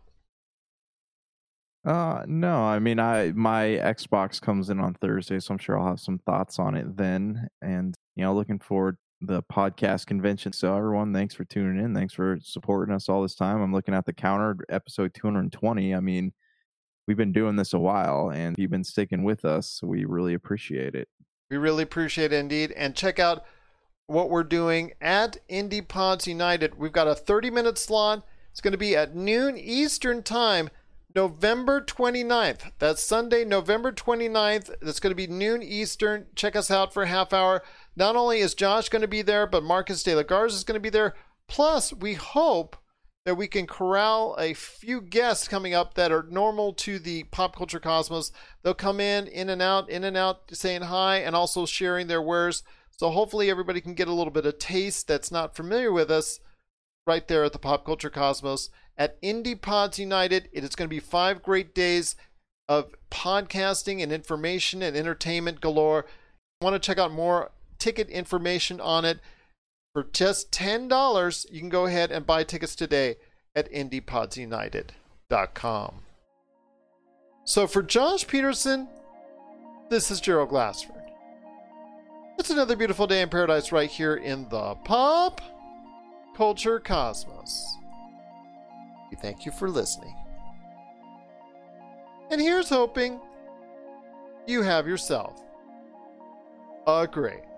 Uh, no, I mean, I my Xbox comes in on Thursday, so I'm sure I'll have some thoughts on it then. And, you know, looking forward to the podcast convention. So everyone, thanks for tuning in. Thanks for supporting us all this time. I'm looking at the counter, episode two hundred twenty. I mean, we've been doing this a while, and you've been sticking with us. So we really appreciate it. We really appreciate it indeed. And check out what we're doing at Indie Pods United. We've got a thirty minute slot. It's going to be at noon Eastern Time, November twenty-ninth. That's Sunday, November twenty-ninth. That's going to be noon Eastern. Check us out for a half hour. Not only is Josh going to be there, but Marcus de la Garza is going to be there. Plus, we hope that we can corral a few guests coming up that are normal to the Pop Culture Cosmos. They'll come in, in and out, in and out, saying hi, and also sharing their wares. So hopefully everybody can get a little bit of taste that's not familiar with us right there at the Pop Culture Cosmos at Indie Pods United. It is going to be five great days of podcasting and information and entertainment galore. If you want to check out more ticket information on it, for just ten dollars, you can go ahead and buy tickets today at indie pods united dot com. So for Josh Peterson, this is Gerald Glassford. It's another beautiful day in paradise right here in the Pop Culture Cosmos. We thank you for listening. And here's hoping you have yourself a great